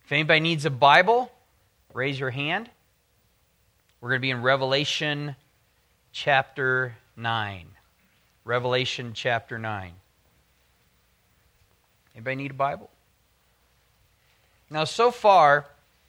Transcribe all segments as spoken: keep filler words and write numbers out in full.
If anybody needs a Bible, raise your hand. We're going to be in Revelation chapter nine. Revelation chapter nine. Anybody need a Bible? Now, so far,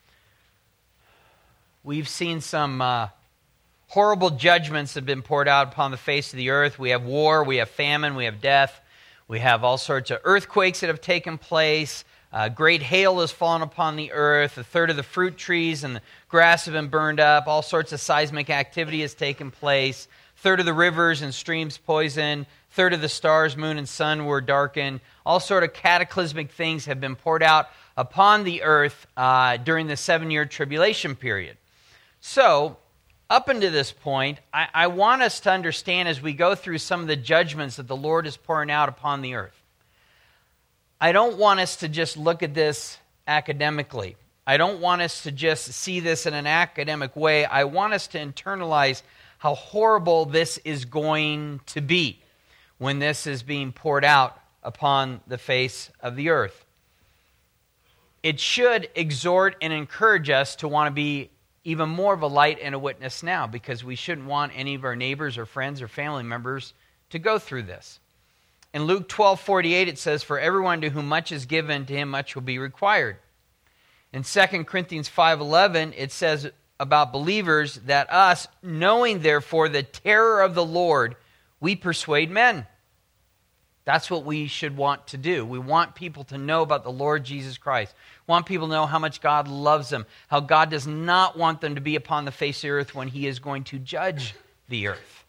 we've seen some uh, horrible judgments that have been poured out upon the face of the earth. We have war, we have famine, we have death. We have all sorts of earthquakes that have taken place. Uh, great hail has fallen upon the earth. A third of the fruit trees and the grass have been burned up. All sorts of seismic activity has taken place. A third of the rivers and streams poisoned. A third of the stars, moon, and sun were darkened. All sort of cataclysmic things have been poured out upon the earth uh, during the seven-year tribulation period. So, up until this point, I, I want us to understand as we go through some of the judgments that the Lord is pouring out upon the earth. I don't want us to just look at this academically. I don't want us to just see this in an academic way. I want us to internalize how horrible this is going to be when this is being poured out upon the face of the earth. It should exhort and encourage us to want to be even more of a light and a witness now, because we shouldn't want any of our neighbors or friends or family members to go through this. In Luke twelve forty-eight, it says, "For everyone to whom much is given, to him much will be required." In Second Corinthians five eleven, it says about believers that us, knowing therefore the terror of the Lord, we persuade men. That's what we should want to do. We want people to know about the Lord Jesus Christ. We want people to know how much God loves them, how God does not want them to be upon the face of the earth when he is going to judge the earth.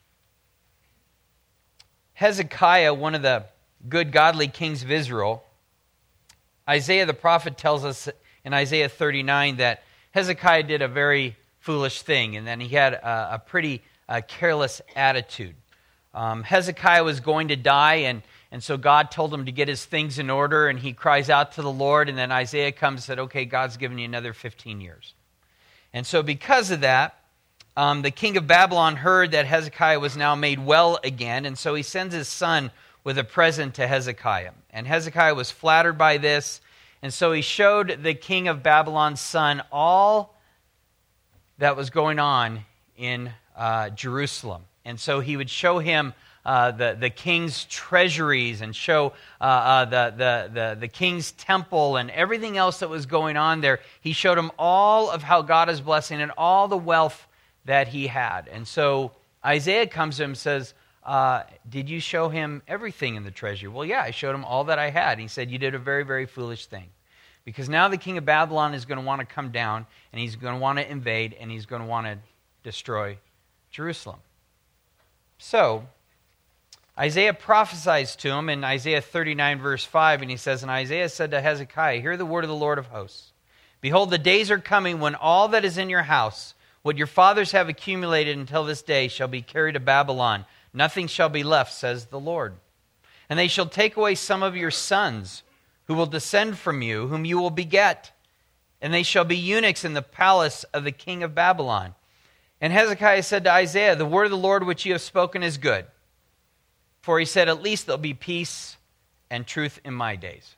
Hezekiah, one of the good godly kings of Israel, Isaiah the prophet tells us in Isaiah thirty-nine that Hezekiah did a very foolish thing, and then he had a, a pretty uh, careless attitude. Um, Hezekiah was going to die, and And so God told him to get his things in order, and he cries out to the Lord, and then Isaiah comes and said, okay, God's given you another fifteen years. And so because of that, um, the king of Babylon heard that Hezekiah was now made well again, and so he sends his son with a present to Hezekiah. And Hezekiah was flattered by this, and so he showed the king of Babylon's son all that was going on in uh, Jerusalem. And so he would show him Uh, the, the king's treasuries and show uh, uh, the, the, the, the king's temple and everything else that was going on there. He showed him all of how God is blessing and all the wealth that he had. And so Isaiah comes to him and says, uh, did you show him everything in the treasury? Well, yeah, I showed him all that I had. He said, you did a very, very foolish thing. Because now the king of Babylon is going to want to come down, and he's going to want to invade, and he's going to want to destroy Jerusalem. So Isaiah prophesies to him in Isaiah thirty-nine, verse five, and he says, and Isaiah said to Hezekiah, hear the word of the Lord of hosts. Behold, the days are coming when all that is in your house, what your fathers have accumulated until this day, shall be carried to Babylon. Nothing shall be left, says the Lord. And they shall take away some of your sons, who will descend from you, whom you will beget. And they shall be eunuchs in the palace of the king of Babylon. And Hezekiah said to Isaiah, the word of the Lord which you have spoken is good. For he said, at least there'll be peace and truth in my days.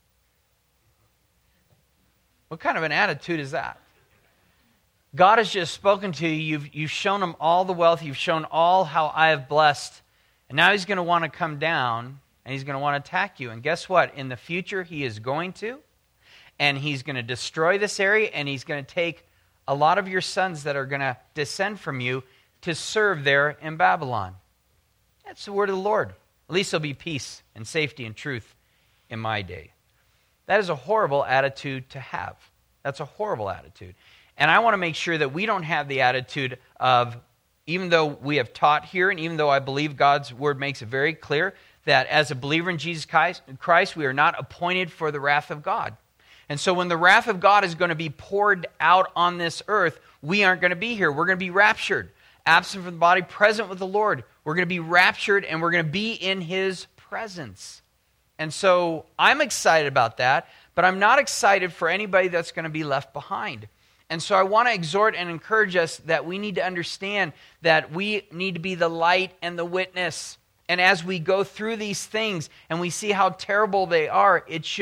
What kind of an attitude is that? God has just spoken to you. You've, you've shown him all the wealth. You've shown all how I have blessed. And now he's going to want to come down and he's going to want to attack you. And guess what? In the future, he is going to. And he's going to destroy this area, and he's going to take a lot of your sons that are going to descend from you to serve there in Babylon. That's the word of the Lord. At least there'll be peace and safety and truth in my day. That is a horrible attitude to have. That's a horrible attitude. And I want to make sure that we don't have the attitude of, even though we have taught here, and even though I believe God's word makes it very clear that as a believer in Jesus Christ, we are not appointed for the wrath of God. And so when the wrath of God is going to be poured out on this earth, we aren't going to be here. We're going to be raptured. Absent from the body, present with the Lord. We're going to be raptured, and we're going to be in his presence. And so I'm excited about that, but I'm not excited for anybody that's going to be left behind. And so I want to exhort and encourage us that we need to understand that we need to be the light and the witness. And as we go through these things and we see how terrible they are, it should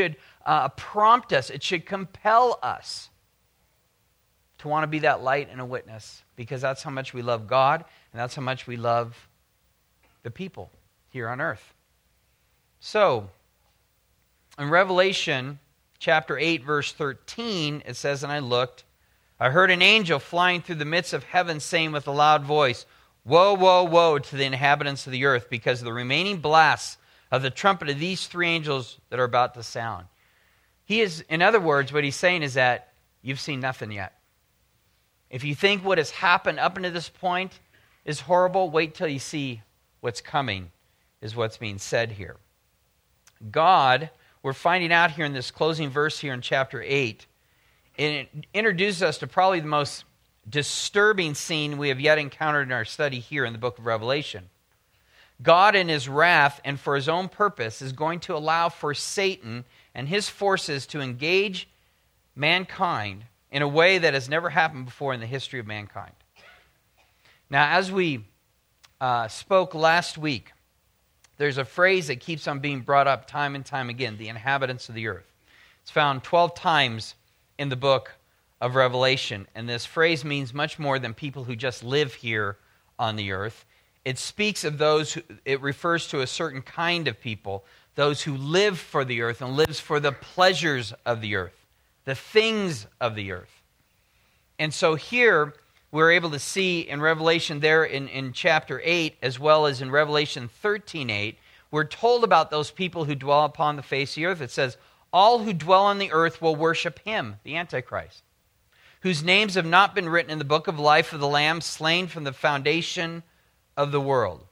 uh, prompt us. It should compel us to want to be that light and a witness, because that's how much we love God, and that's how much we love the people here on earth. So, in Revelation chapter eight, verse thirteen, it says, "And I looked, I heard an angel flying through the midst of heaven, saying with a loud voice, 'Woe, woe, woe to the inhabitants of the earth, because of the remaining blasts of the trumpet of these three angels that are about to sound.'" He is, in other words, what he's saying is that you've seen nothing yet. If you think what has happened up until this point is horrible, wait till you see what's coming, is what's being said here. God, we're finding out here in this closing verse here in chapter eight, it introduces us to probably the most disturbing scene we have yet encountered in our study here in the book of Revelation. God, in his wrath and for his own purpose, is going to allow for Satan and his forces to engage mankind in a way that has never happened before in the history of mankind. Now, as we uh, spoke last week, there's a phrase that keeps on being brought up time and time again, the inhabitants of the earth. It's found twelve times in the book of Revelation, and this phrase means much more than people who just live here on the earth. It speaks of those who, it refers to a certain kind of people, those who live for the earth and lives for the pleasures of the earth, the things of the earth. And so here we're able to see in Revelation there in, in chapter eight, as well as in Revelation thirteen eight, we're told about those people who dwell upon the face of the earth. It says, "All who dwell on the earth will worship him," the Antichrist, "whose names have not been written in the book of life of the Lamb slain from the foundation of the world."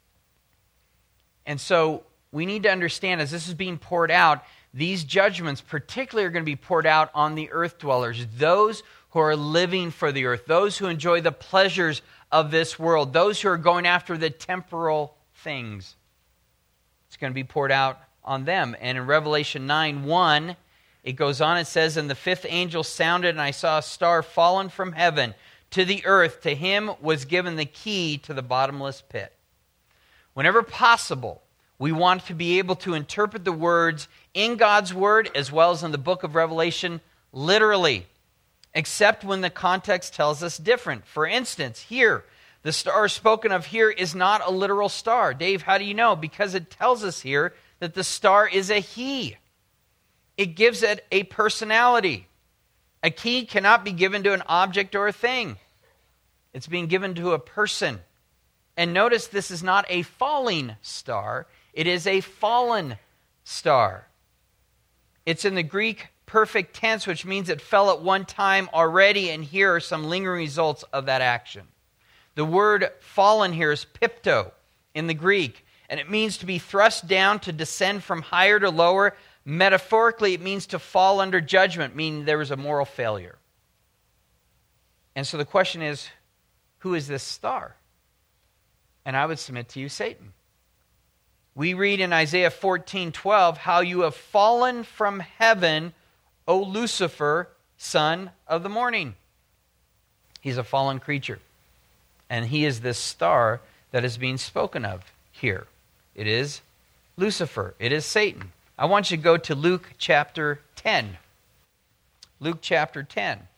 And so we need to understand, as this is being poured out, these judgments particularly are going to be poured out on the earth dwellers, those who are living for the earth, those who enjoy the pleasures of this world, those who are going after the temporal things. It's going to be poured out on them. And in Revelation nine one, it goes on, it says, "And the fifth angel sounded, and I saw a star fallen from heaven to the earth. To him was given the key to the bottomless pit." Whenever possible, we want to be able to interpret the words in God's Word as well as in the book of Revelation literally, except when the context tells us different. For instance, here, the star spoken of here is not a literal star. Dave, how do you know? Because it tells us here that the star is a he. It gives it a personality. A key cannot be given to an object or a thing. It's being given to a person. And notice this is not a falling star. It is a fallen star. It's in the Greek perfect tense, which means it fell at one time already, and here are some lingering results of that action. The word fallen here is pipto in the Greek, and it means to be thrust down, to descend from higher to lower. Metaphorically, it means to fall under judgment, meaning there was a moral failure. And so the question is, who is this star? And I would submit to you, Satan. We read in Isaiah fourteen twelve, "How you have fallen from heaven, O Lucifer, son of the morning." He's a fallen creature. And he is this star that is being spoken of here. It is Lucifer. It is Satan. I want you to go to Luke chapter ten. Luke chapter ten.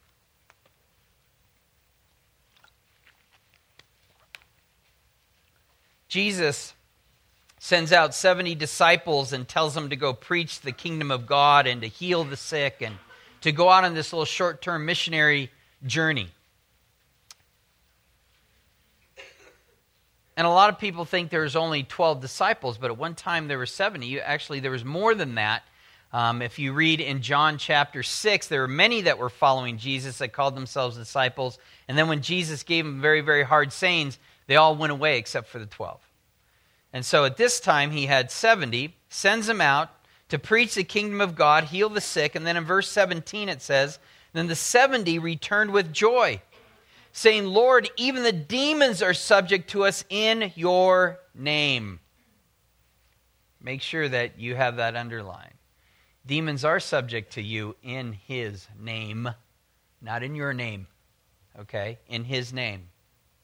Jesus sends out seventy disciples and tells them to go preach the kingdom of God and to heal the sick and to go out on this little short-term missionary journey. And a lot of people think there's only twelve disciples, but at one time there were seventy. Actually, there was more than that. Um, if you read in John chapter six, there were many that were following Jesus that called themselves disciples. And then when Jesus gave them very, very hard sayings, they all went away except for the twelve. And so at this time, he had seventy, sends them out to preach the kingdom of God, heal the sick. And then in verse seventeen it says, "Then the seventy returned with joy, saying, 'Lord, even the demons are subject to us in your name.'" Make sure that you have that underlined. Demons are subject to you in his name, not in your name, okay? In his name.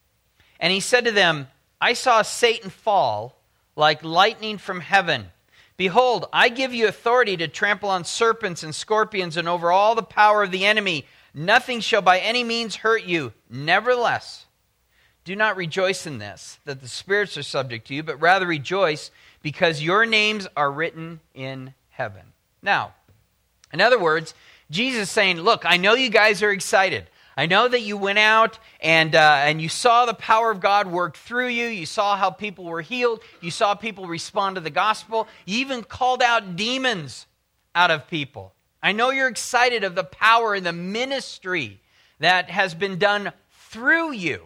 "And he said to them, 'I saw Satan fall like lightning from heaven. Behold, I give you authority to trample on serpents and scorpions and over all the power of the enemy. Nothing shall by any means hurt you. Nevertheless, do not rejoice in this, that the spirits are subject to you, but rather rejoice because your names are written in heaven. Now, in other words, Jesus is saying, look, I know you guys are excited. I know that you went out and uh, and you saw the power of God work through you. You saw how people were healed. You saw people respond to the gospel. You even called out demons out of people. I know you're excited of the power and the ministry that has been done through you.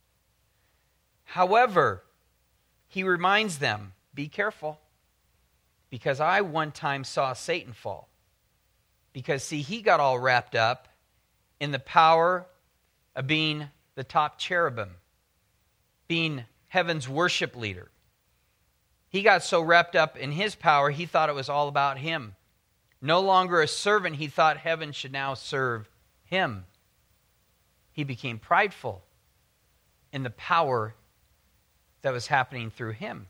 However, he reminds them, be careful, because I one time saw Satan fall. Because, see, he got all wrapped up in the power of being the top cherubim, being heaven's worship leader. He got so wrapped up in his power, he thought it was all about him. No longer a servant, he thought heaven should now serve him. He became prideful in the power that was happening through him.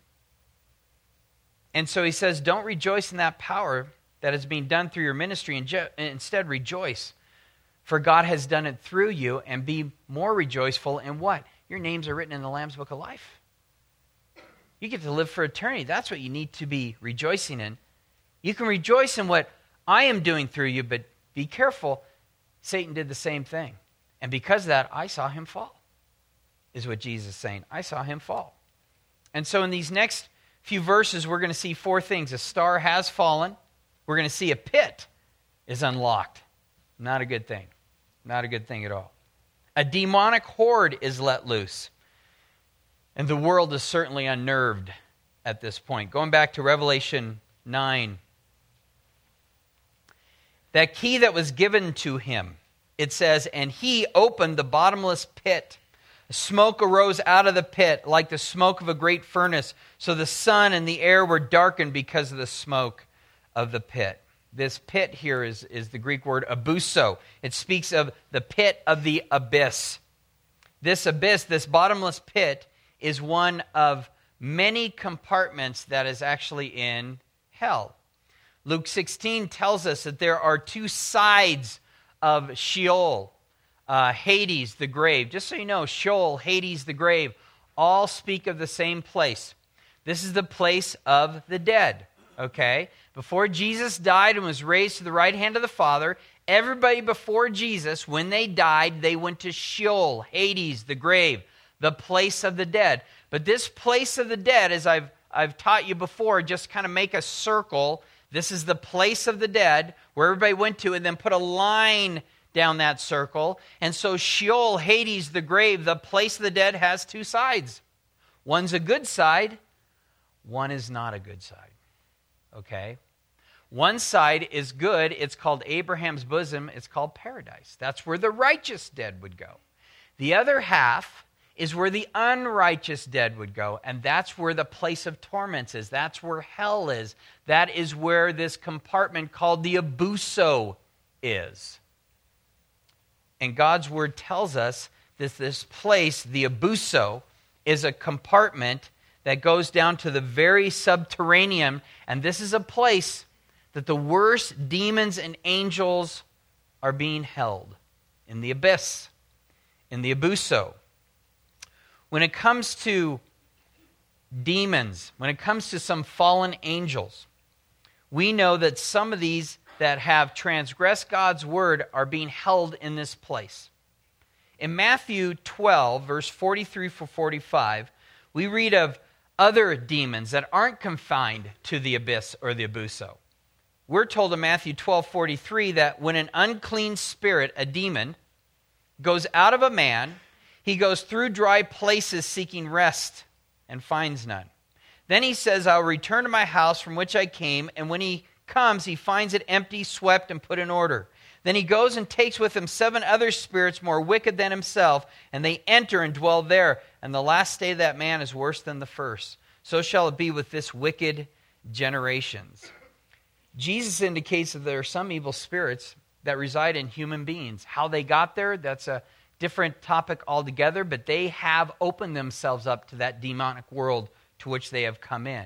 And so he says, don't rejoice in that power that is being done through your ministry, and je- instead rejoice. For God has done it through you, and be more rejoiceful in what? Your names are written in the Lamb's Book of Life. You get to live for eternity. That's what you need to be rejoicing in. You can rejoice in what I am doing through you, but be careful. Satan did the same thing. And because of that, I saw him fall, is what Jesus is saying. I saw him fall. And so in these next few verses, we're going to see four things. A star has fallen. We're going to see a pit is unlocked. Not a good thing. Not a good thing at all. A demonic horde is let loose. And the world is certainly unnerved at this point. Going back to Revelation nine. That key that was given to him, it says, and he opened the bottomless pit. Smoke arose out of the pit like the smoke of a great furnace. So the sun and the air were darkened because of the smoke of the pit. This pit here is, is the Greek word abuso. It speaks of the pit of the abyss. This abyss, this bottomless pit, is one of many compartments that is actually in hell. Luke sixteen tells us that there are two sides of Sheol, uh, Hades, the grave. Just so you know, Sheol, Hades, the grave, all speak of the same place. This is the place of the dead, okay? Before Jesus died and was raised to the right hand of the Father, everybody before Jesus, when they died, they went to Sheol, Hades, the grave, the place of the dead. But this place of the dead, as I've, I've taught you before, just kind of make a circle. This is the place of the dead where everybody went to, and then put a line down that circle. And so Sheol, Hades, the grave, the place of the dead has two sides. One's a good side, one is not a good side. Okay? One side is good. It's called Abraham's bosom. It's called paradise. That's where the righteous dead would go. The other half is where the unrighteous dead would go, and that's where the place of torments is. That's where hell is. That is where this compartment called the abuso is. And God's word tells us that this place, the abuso, is a compartment that goes down to the very subterranean, and this is a place that the worst demons and angels are being held, in the abyss, in the abuso. When it comes to demons, when it comes to some fallen angels, we know that some of these that have transgressed God's word are being held in this place. In Matthew twelve, verse forty-three to forty-five, we read of other demons that aren't confined to the abyss or the abuso. We're told in Matthew twelve forty-three that when an unclean spirit, a demon, goes out of a man, he goes through dry places seeking rest and finds none. Then he says, I'll return to my house from which I came, and when he comes, he finds it empty, swept, and put in order. Then he goes and takes with him seven other spirits more wicked than himself, and they enter and dwell there. And the last state of that man is worse than the first. So shall it be with this wicked generations. Jesus indicates that there are some evil spirits that reside in human beings. How they got there, that's a different topic altogether, but they have opened themselves up to that demonic world to which they have come in.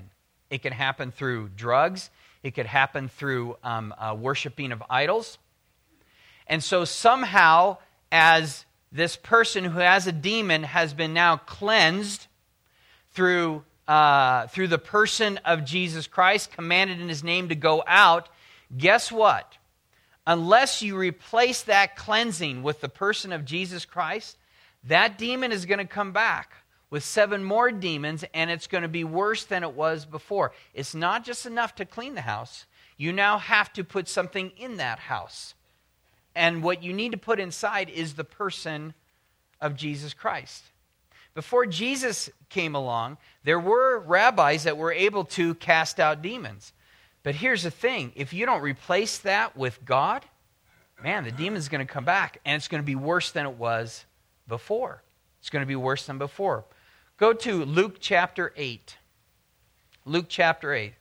It can happen through drugs. It could happen through um, uh, worshiping of idols. And so somehow, as this person who has a demon has been now cleansed through, uh, through the person of Jesus Christ, commanded in his name to go out, guess what? Unless you replace that cleansing with the person of Jesus Christ, that demon is going to come back with seven more demons, and it's going to be worse than it was before. It's not just enough to clean the house. You now have to put something in that house. And what you need to put inside is the person of Jesus Christ. Before Jesus came along, there were rabbis that were able to cast out demons. But here's the thing. If you don't replace that with God, man, the demon's going to come back, and it's going to be worse than it was before. It's going to be worse than before. Go to Luke chapter eight. Luke chapter eight.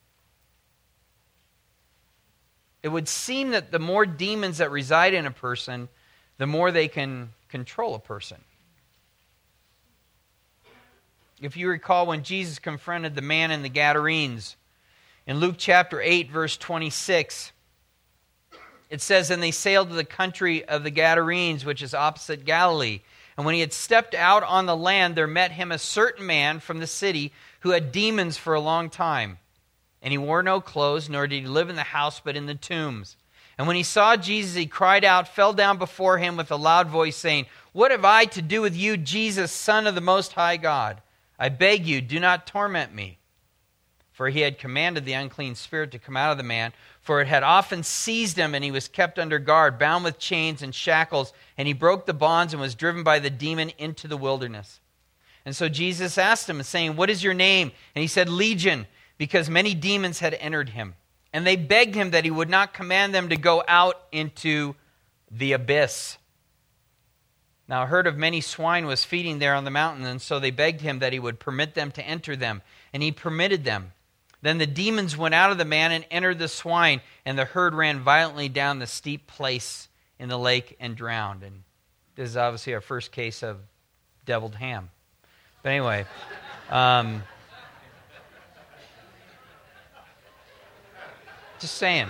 It would seem that the more demons that reside in a person, the more they can control a person. If you recall when Jesus confronted the man in the Gadarenes, in Luke chapter eight, verse twenty-six, it says, "And they sailed to the country of the Gadarenes, which is opposite Galilee. And when he had stepped out on the land, there met him a certain man from the city who had demons for a long time. And he wore no clothes, nor did he live in the house, but in the tombs. And when he saw Jesus, he cried out, fell down before him with a loud voice, saying, 'What have I to do with you, Jesus, Son of the Most High God? I beg you, do not torment me.' For he had commanded the unclean spirit to come out of the man, for it had often seized him, and he was kept under guard, bound with chains and shackles, and he broke the bonds and was driven by the demon into the wilderness. And so Jesus asked him, saying, 'What is your name?' And he said, 'Legion,' because many demons had entered him. And they begged him that he would not command them to go out into the abyss. Now a herd of many swine was feeding there on the mountain, and so they begged him that he would permit them to enter them. And he permitted them. Then the demons went out of the man and entered the swine, and the herd ran violently down the steep place in the lake and drowned." And this is obviously our first case of deviled ham. But anyway, um, just saying.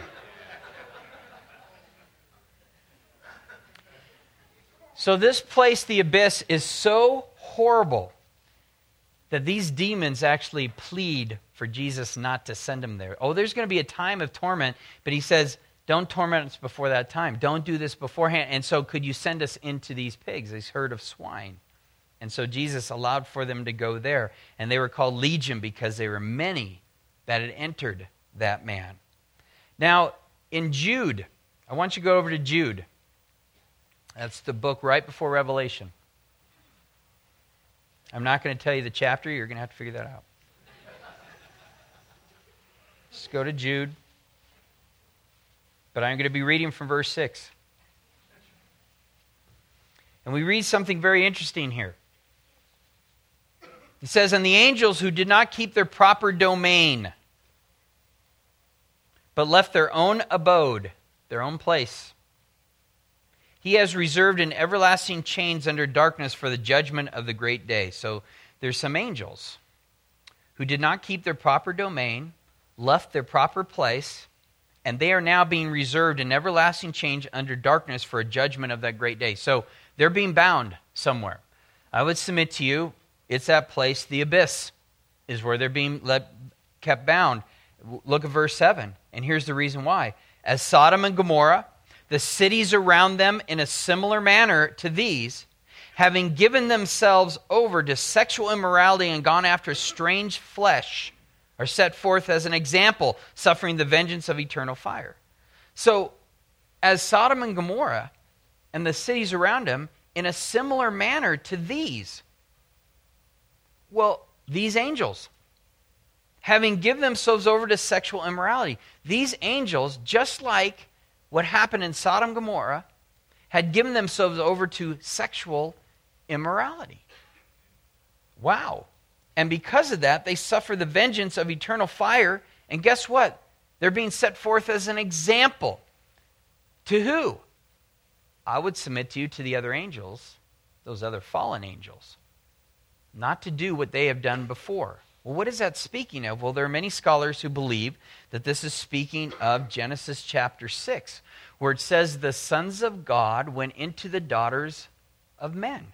So this place, the abyss, is so horrible that these demons actually plead for Jesus not to send them there. Oh, there's going to be a time of torment, but he says, don't torment us before that time. Don't do this beforehand. And so could you send us into these pigs, this herd of swine? And so Jesus allowed for them to go there. And they were called Legion because there were many that had entered that man. Now, in Jude, I want you to go over to Jude. That's the book right before Revelation. I'm not going to tell you the chapter. You're going to have to figure that out. Just go to Jude. But I'm going to be reading from verse six. And we read something very interesting here. It says, "And the angels who did not keep their proper domain, but left their own abode," their own place, "he has reserved in everlasting chains under darkness for the judgment of the great day." So there's some angels who did not keep their proper domain, left their proper place, and they are now being reserved in everlasting chains under darkness for a judgment of that great day. So they're being bound somewhere. I would submit to you, it's that place, the abyss, is where they're being let, kept bound. Look at verse seven, and here's the reason why. "As Sodom and Gomorrah, the cities around them in a similar manner to these, having given themselves over to sexual immorality and gone after strange flesh, are set forth as an example, suffering the vengeance of eternal fire." So, as Sodom and Gomorrah and the cities around them, in a similar manner to these, well, these angels, having given themselves over to sexual immorality, these angels, just like what happened in Sodom and Gomorrah, had given themselves over to sexual immorality. Wow. And because of that, they suffer the vengeance of eternal fire. And guess what? They're being set forth as an example. To who? I would submit to you, to the other angels, those other fallen angels. Not to do what they have done before. Well, what is that speaking of? Well, there are many scholars who believe that this is speaking of Genesis chapter six, where it says the sons of God went into the daughters of men.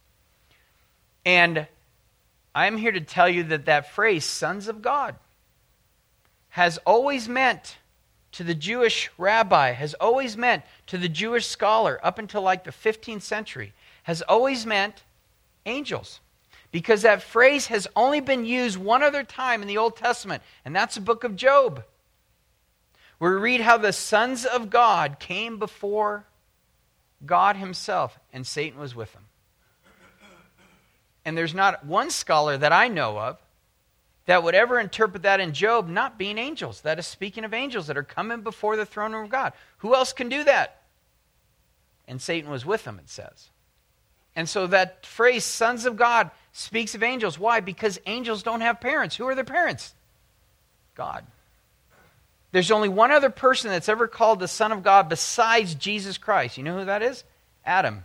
And I'm here to tell you that that phrase, sons of God, has always meant to the Jewish rabbi, has always meant to the Jewish scholar up until like the fifteenth century, has always meant angels. Because that phrase has only been used one other time in the Old Testament, and that's the book of Job, where we read how the sons of God came before God himself, and Satan was with them. And there's not one scholar that I know of that would ever interpret that in Job not being angels. That is speaking of angels that are coming before the throne room of God. Who else can do that? And Satan was with them, it says. And so that phrase, sons of God, speaks of angels. Why? Because angels don't have parents. Who are their parents? God. There's only one other person that's ever called the Son of God besides Jesus Christ. You know who that is? Adam.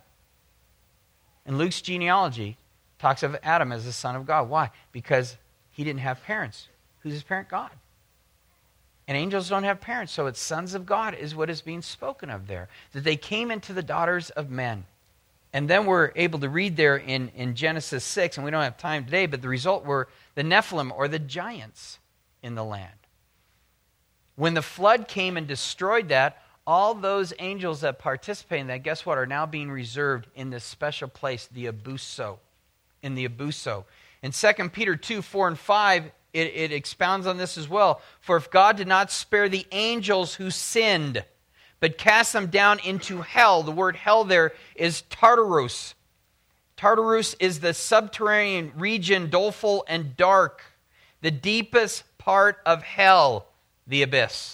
In Luke's genealogy, talks of Adam as the son of God. Why? Because he didn't have parents. Who's his parent? God. And angels don't have parents, so it's sons of God is what is being spoken of there. That they came into the daughters of men. And then we're able to read there in, in Genesis six, and we don't have time today, but the result were the Nephilim, or the giants in the land. When the flood came and destroyed that, all those angels that participated in that, guess what, are now being reserved in this special place, the Abuso. In the Abuso. In Second Peter two, four, and five, it, it expounds on this as well. For if God did not spare the angels who sinned, but cast them down into hell. The word hell there is Tartarus. Tartarus is the subterranean region, doleful and dark. The deepest part of hell, the abyss.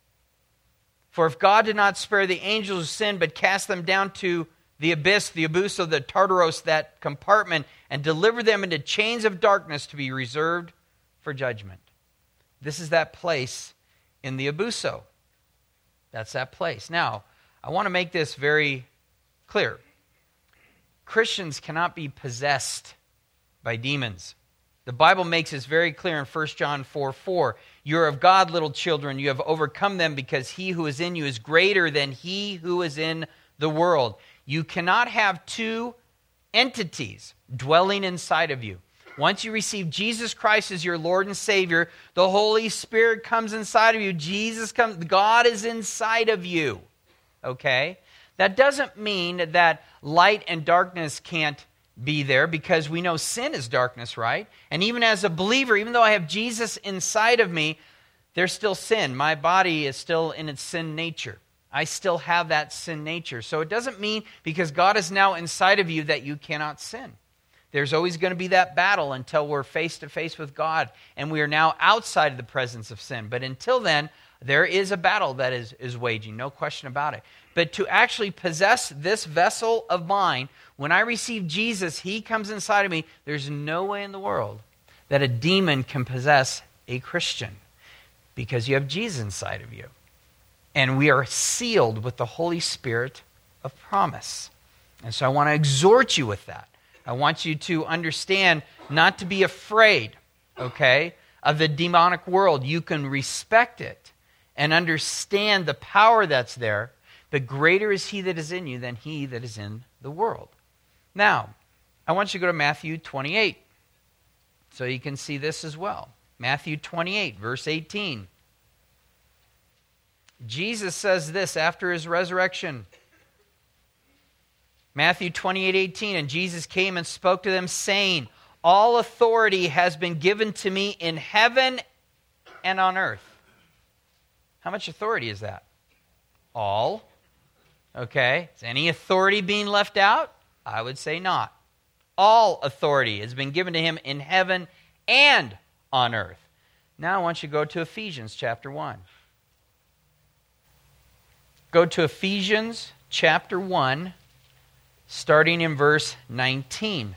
For if God did not spare the angels who sinned, but cast them down to the abyss, the Abuso, the Tartarus, that compartment, and delivered them into chains of darkness to be reserved for judgment. This is that place in the Abuso. That's that place. Now, I want to make this very clear. Christians cannot be possessed by demons. The Bible makes this very clear in First John four, four. You are of God, little children. You have overcome them because he who is in you is greater than he who is in the world. You cannot have two entities dwelling inside of you. Once you receive Jesus Christ as your Lord and Savior, the Holy Spirit comes inside of you. Jesus comes, God is inside of you. Okay? That doesn't mean that light and darkness can't be there, because we know sin is darkness, right? And even as a believer, even though I have Jesus inside of me, there's still sin. My body is still in its sin nature. I still have that sin nature. So it doesn't mean because God is now inside of you that you cannot sin. There's always going to be that battle until we're face to face with God and we are now outside of the presence of sin. But until then, there is a battle that is, is waging, no question about it. But to actually possess this vessel of mine, when I receive Jesus, he comes inside of me, there's no way in the world that a demon can possess a Christian, because you have Jesus inside of you. And we are sealed with the Holy Spirit of promise. And so I want to exhort you with that. I want you to understand not to be afraid, okay, of the demonic world. You can respect it and understand the power that's there, but greater is he that is in you than he that is in the world. Now, I want you to go to Matthew twenty-eight so you can see this as well. Matthew twenty-eight, verse eighteen. Jesus says this after his resurrection. Matthew twenty-eight, eighteen, and Jesus came and spoke to them, saying, all authority has been given to me in heaven and on earth. How much authority is that? All. Okay. Is any authority being left out? I would say not. All authority has been given to him in heaven and on earth. Now I want you to go to Ephesians chapter one. Go to Ephesians chapter one, starting in verse nineteen.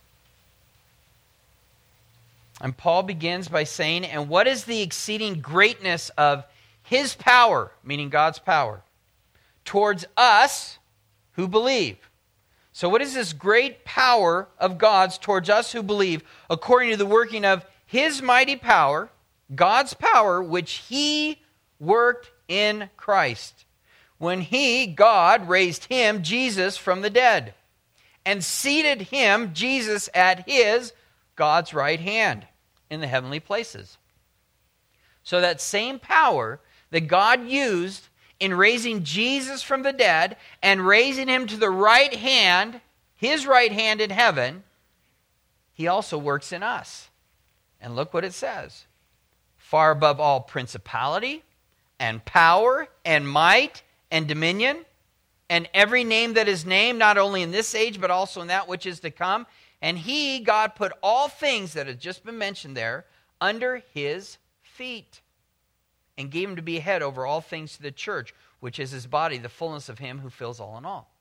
And Paul begins by saying, and what is the exceeding greatness of his power, meaning God's power, towards us who believe? So what is this great power of God's towards us who believe, according to the working of his mighty power, God's power, which he worked in Christ, when he, God, raised him, Jesus, from the dead, and seated him, Jesus, at his, God's right hand in the heavenly places. So that same power that God used in raising Jesus from the dead and raising him to the right hand, his right hand in heaven, he also works in us. And look what it says. Far above all principality and power and might and dominion and every name that is named, not only in this age, but also in that which is to come. And he, God, put all things that have just been mentioned there under his feet and gave him to be head over all things to the church, which is his body, the fullness of him who fills all in all.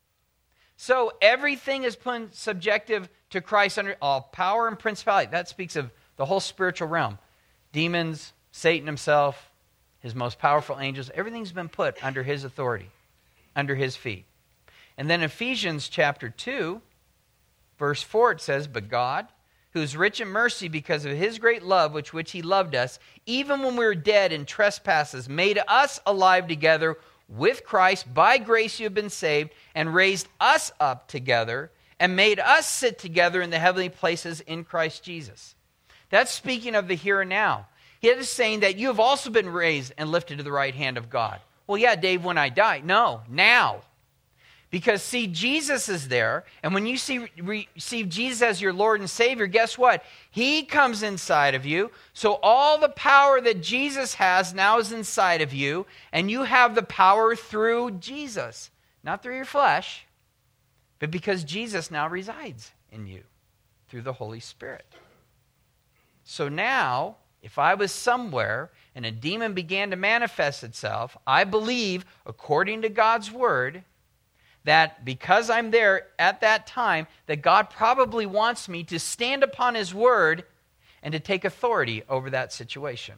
So everything is put subjective to Christ under all power and principality. That speaks of the whole spiritual realm. Demons, Satan himself, his most powerful angels, everything's been put under his authority, under his feet. And then Ephesians chapter two, verse four, it says, but God, who is rich in mercy because of his great love, which which he loved us, even when we were dead in trespasses, made us alive together with Christ. By grace you have been saved, and raised us up together, and made us sit together in the heavenly places in Christ Jesus. That's speaking of the here and now. He is saying that you have also been raised and lifted to the right hand of God. Well, yeah, Dave, when I die. No, now. Because, see, Jesus is there, and when you see, receive Jesus as your Lord and Savior, guess what? He comes inside of you, so all the power that Jesus has now is inside of you, and you have the power through Jesus. Not through your flesh, but because Jesus now resides in you through the Holy Spirit. So now, if I was somewhere and a demon began to manifest itself, I believe, according to God's word, that because I'm there at that time, that God probably wants me to stand upon his word and to take authority over that situation.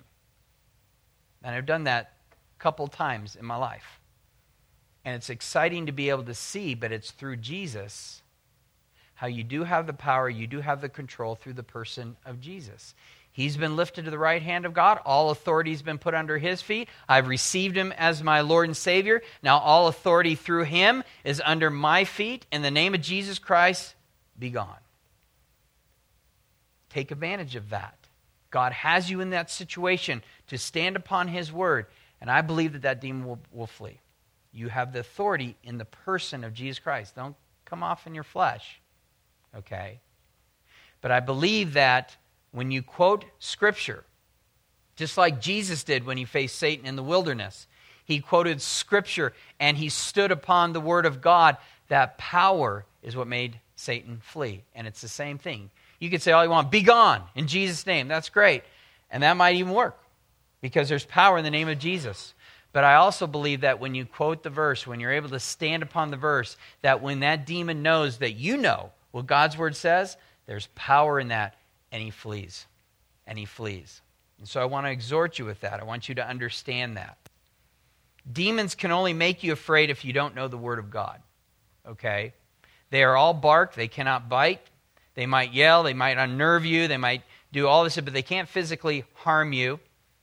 And I've done that a couple times in my life. And it's exciting to be able to see, but it's through Jesus, how you do have the power, you do have the control through the person of Jesus. He's been lifted to the right hand of God. All authority has been put under his feet. I've received him as my Lord and Savior. Now all authority through him is under my feet. In the name of Jesus Christ, be gone. Take advantage of that. God has you in that situation to stand upon his word. And I believe that that demon will, will flee. You have the authority in the person of Jesus Christ. Don't come off in your flesh. Okay? But I believe that when you quote Scripture, just like Jesus did when he faced Satan in the wilderness, he quoted Scripture and he stood upon the Word of God. That power is what made Satan flee. And it's the same thing. You could say all you want, be gone in Jesus' name. That's great. And that might even work because there's power in the name of Jesus. But I also believe that when you quote the verse, when you're able to stand upon the verse, that when that demon knows that you know what God's Word says, there's power in that. And he flees. And he flees. And so I want to exhort you with that. I want you to understand that. Demons can only make you afraid if you don't know the Word of God. Okay? They are all bark. They cannot bite. They might yell. They might unnerve you. They might do all this, but they can't physically harm you.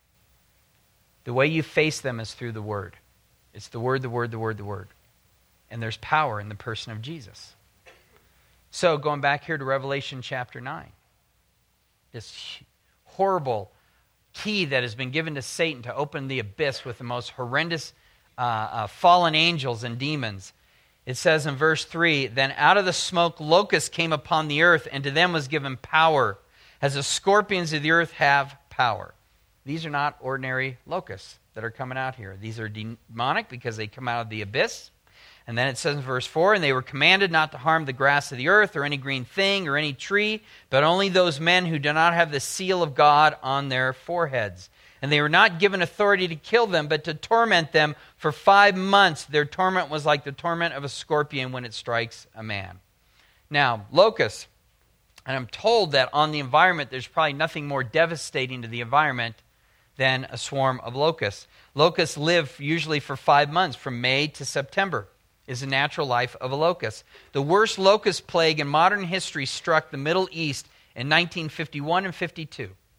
The way you face them is through the Word. It's the Word, the Word, the Word, the Word. And there's power in the person of Jesus. So going back here to Revelation chapter nine. This horrible key that has been given to Satan to open the abyss with the most horrendous uh, uh, fallen angels and demons. It says in verse three, then out of the smoke locusts came upon the earth, and to them was given power, as the scorpions of the earth have power. These are not ordinary locusts that are coming out here. These are demonic because they come out of the abyss. And then it says in verse four, and they were commanded not to harm the grass of the earth or any green thing or any tree, but only those men who do not have the seal of God on their foreheads. And they were not given authority to kill them, but to torment them for five months. Their torment was like the torment of a scorpion when it strikes a man. Now, locusts, and I'm told that on the environment, there's probably nothing more devastating to the environment than a swarm of locusts. Locusts live usually for five months, from May to September. Is the natural life of a locust. The worst locust plague in modern history struck the Middle East in nineteen fifty-one and fifty-two.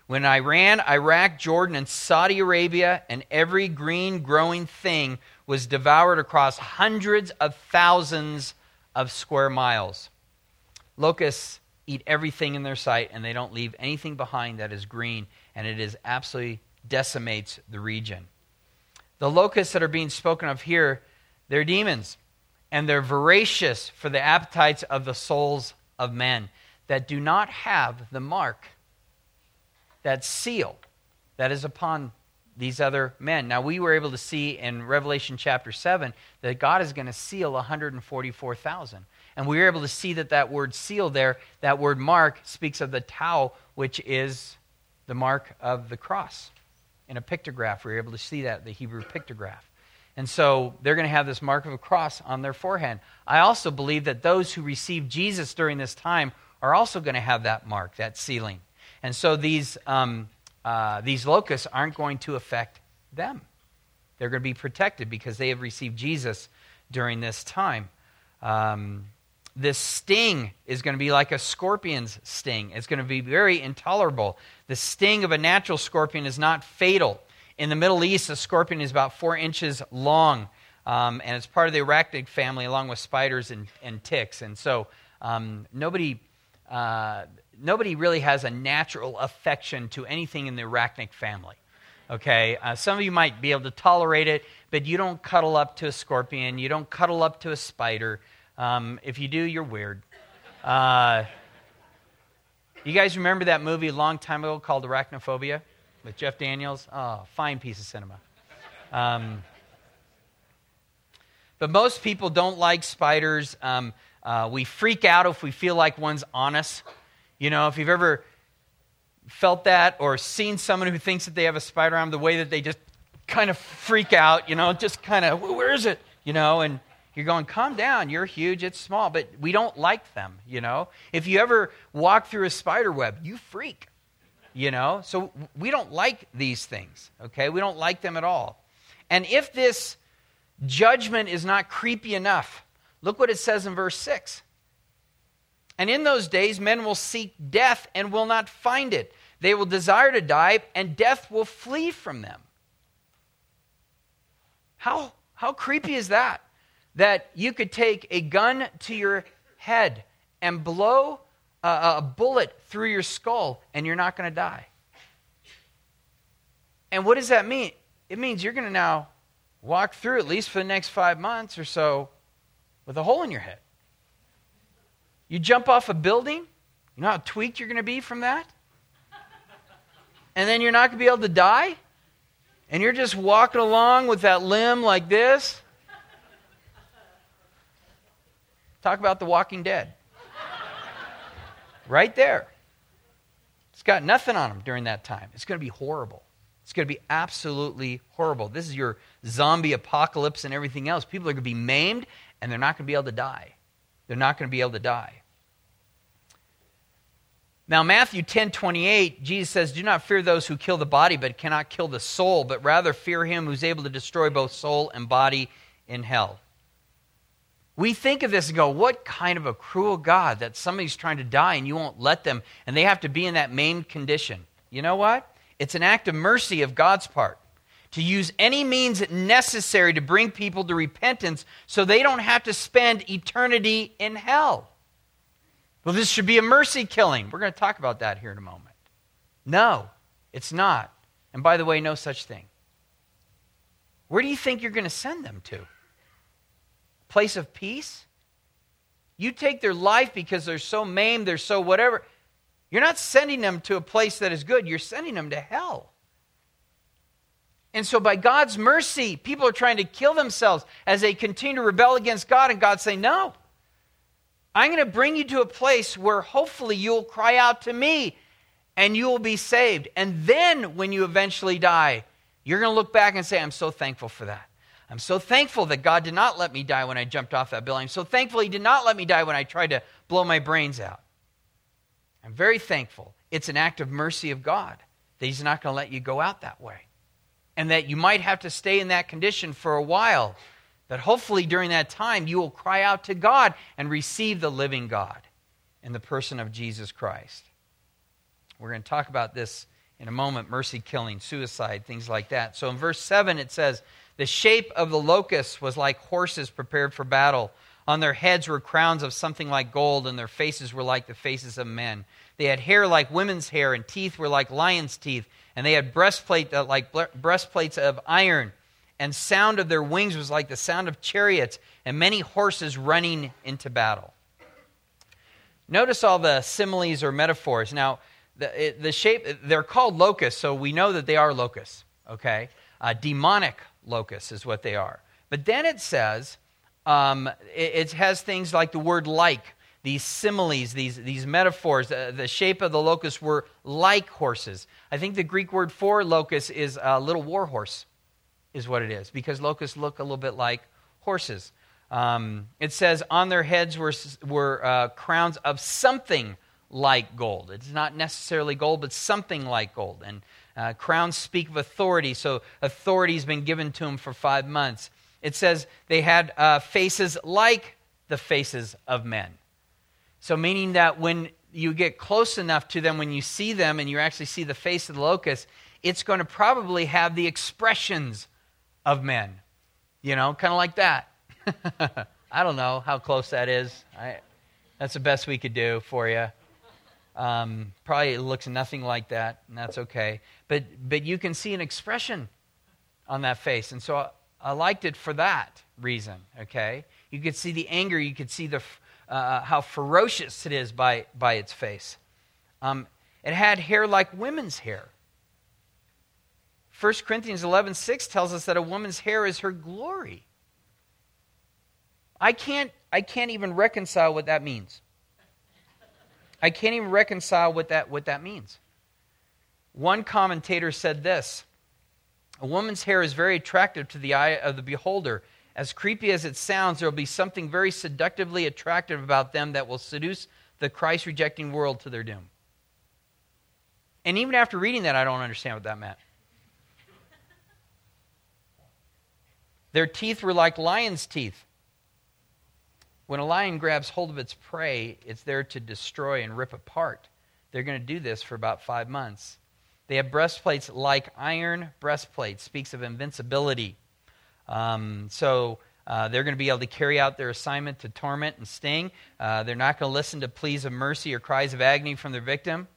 When Iran, Iraq, Jordan, and Saudi Arabia, and every green growing thing was devoured across hundreds of thousands of square miles. Locusts eat everything in their sight, and they don't leave anything behind that is green, and it is absolutely decimates the region. The locusts that are being spoken of here, they're demons, and they're voracious for the appetites of the souls of men that do not have the mark, that seal that is upon these other men. Now, we were able to see in Revelation chapter seven that God is going to seal one hundred forty-four thousand. And we were able to see that that word seal there, that word mark, speaks of the tau, which is the mark of the cross. In a pictograph, we were able to see that, the Hebrew pictograph. And so they're going to have this mark of a cross on their forehead. I also believe that those who receive Jesus during this time are also going to have that mark, that sealing. And so these um, uh, these locusts aren't going to affect them. They're going to be protected because they have received Jesus during this time. Um, this sting is going to be like a scorpion's sting. It's going to be very intolerable. The sting of a natural scorpion is not fatal. In the Middle East, a scorpion is about four inches long, um, and it's part of the arachnid family along with spiders and, and ticks. And so um, nobody... Uh, Nobody really has a natural affection to anything in the arachnid family, okay? Uh, some of you might be able to tolerate it, but you don't cuddle up to a scorpion. You don't cuddle up to a spider. Um, if you do, you're weird. Uh, you guys remember that movie a long time ago called Arachnophobia with Jeff Daniels? Oh, fine piece of cinema. Um, but most people don't like spiders. Um, uh, we freak out if we feel like one's on us. You know, if you've ever felt that or seen someone who thinks that they have a spider arm, the way that they just kind of freak out, you know, just kind of, where is it? You know, and you're going, calm down, you're huge, it's small. But we don't like them, you know. If you ever walk through a spider web, you freak, you know. So we don't like these things, okay? We don't like them at all. And if this judgment is not creepy enough, look what it says in verse six. And in those days, men will seek death and will not find it. They will desire to die, and death will flee from them. How, how creepy is that? That you could take a gun to your head and blow a, a bullet through your skull, and you're not going to die. And what does that mean? It means you're going to now walk through, at least for the next five months or so, with a hole in your head. You jump off a building, you know how tweaked you're going to be from that? And then you're not going to be able to die? And you're just walking along with that limb like this? Talk about The Walking Dead. Right there. It's got nothing on them during that time. It's going to be horrible. It's going to be absolutely horrible. This is your zombie apocalypse and everything else. People are going to be maimed, and they're not going to be able to die. They're not going to be able to die. Now, Matthew ten twenty-eight, Jesus says, do not fear those who kill the body but cannot kill the soul, but rather fear him who's able to destroy both soul and body in hell. We think of this and go, what kind of a cruel God that somebody's trying to die and you won't let them, and they have to be in that maimed condition. You know what? It's an act of mercy of God's part to use any means necessary to bring people to repentance so they don't have to spend eternity in hell. Well, this should be a mercy killing. We're going to talk about that here in a moment. No, it's not. And by the way, no such thing. Where do you think you're going to send them to? A place of peace? You take their life because they're so maimed, they're so whatever. You're not sending them to a place that is good. You're sending them to hell. And so by God's mercy, people are trying to kill themselves as they continue to rebel against God. And God's saying, no, I'm going to bring you to a place where hopefully you'll cry out to me and you will be saved. And then when you eventually die, you're going to look back and say, I'm so thankful for that. I'm so thankful that God did not let me die when I jumped off that building. I'm so thankful he did not let me die when I tried to blow my brains out. I'm very thankful. It's an act of mercy of God that he's not going to let you go out that way. And that you might have to stay in that condition for a while. That hopefully during that time you will cry out to God and receive the living God in the person of Jesus Christ. We're going to talk about this in a moment, mercy killing, suicide, things like that. So in verse seven it says, the shape of the locusts was like horses prepared for battle. On their heads were crowns of something like gold, and their faces were like the faces of men. They had hair like women's hair, and teeth were like lions' teeth, and they had breastplate uh, like breastplates of iron, and sound of their wings was like the sound of chariots, and many horses running into battle. Notice all the similes or metaphors. Now, the, it, the shape, they're called locusts, so we know that they are locusts, okay? Uh, demonic locusts is what they are. But then it says, um, it, it has things like the word like, these similes, these, these metaphors. Uh, the shape of the locusts were like horses. I think the Greek word for locust is a little war horse, is what it is, because locusts look a little bit like horses. Um, it says on their heads were, were uh, crowns of something like gold. It's not necessarily gold, but something like gold. And uh, crowns speak of authority, so authority's been given to them for five months. It says they had uh, faces like the faces of men. So meaning that when you get close enough to them, when you see them and you actually see the face of the locust, it's going to probably have the expressions of men. You know, kind of like that. I don't know how close that is. I, that's the best we could do for you. Um, probably it looks nothing like that, and that's okay. But but you can see an expression on that face, and so I, I liked it for that reason. Okay, you could see the anger, you could see the uh, how ferocious it is by by its face. Um, it had hair like women's hair. First Corinthians eleven six tells us that a woman's hair is her glory. I can't, I can't even reconcile what that means. I can't even reconcile what that, what that means. One commentator said this, a woman's hair is very attractive to the eye of the beholder. As creepy as it sounds, there will be something very seductively attractive about them that will seduce the Christ-rejecting world to their doom. And even after reading that, I don't understand what that meant. Their teeth were like lion's teeth. When a lion grabs hold of its prey, it's there to destroy and rip apart. They're going to do this for about five months. They have breastplates like iron breastplates, speaks of invincibility. Um, so uh, they're going to be able to carry out their assignment to torment and sting. Uh, they're not going to listen to pleas of mercy or cries of agony from their victim.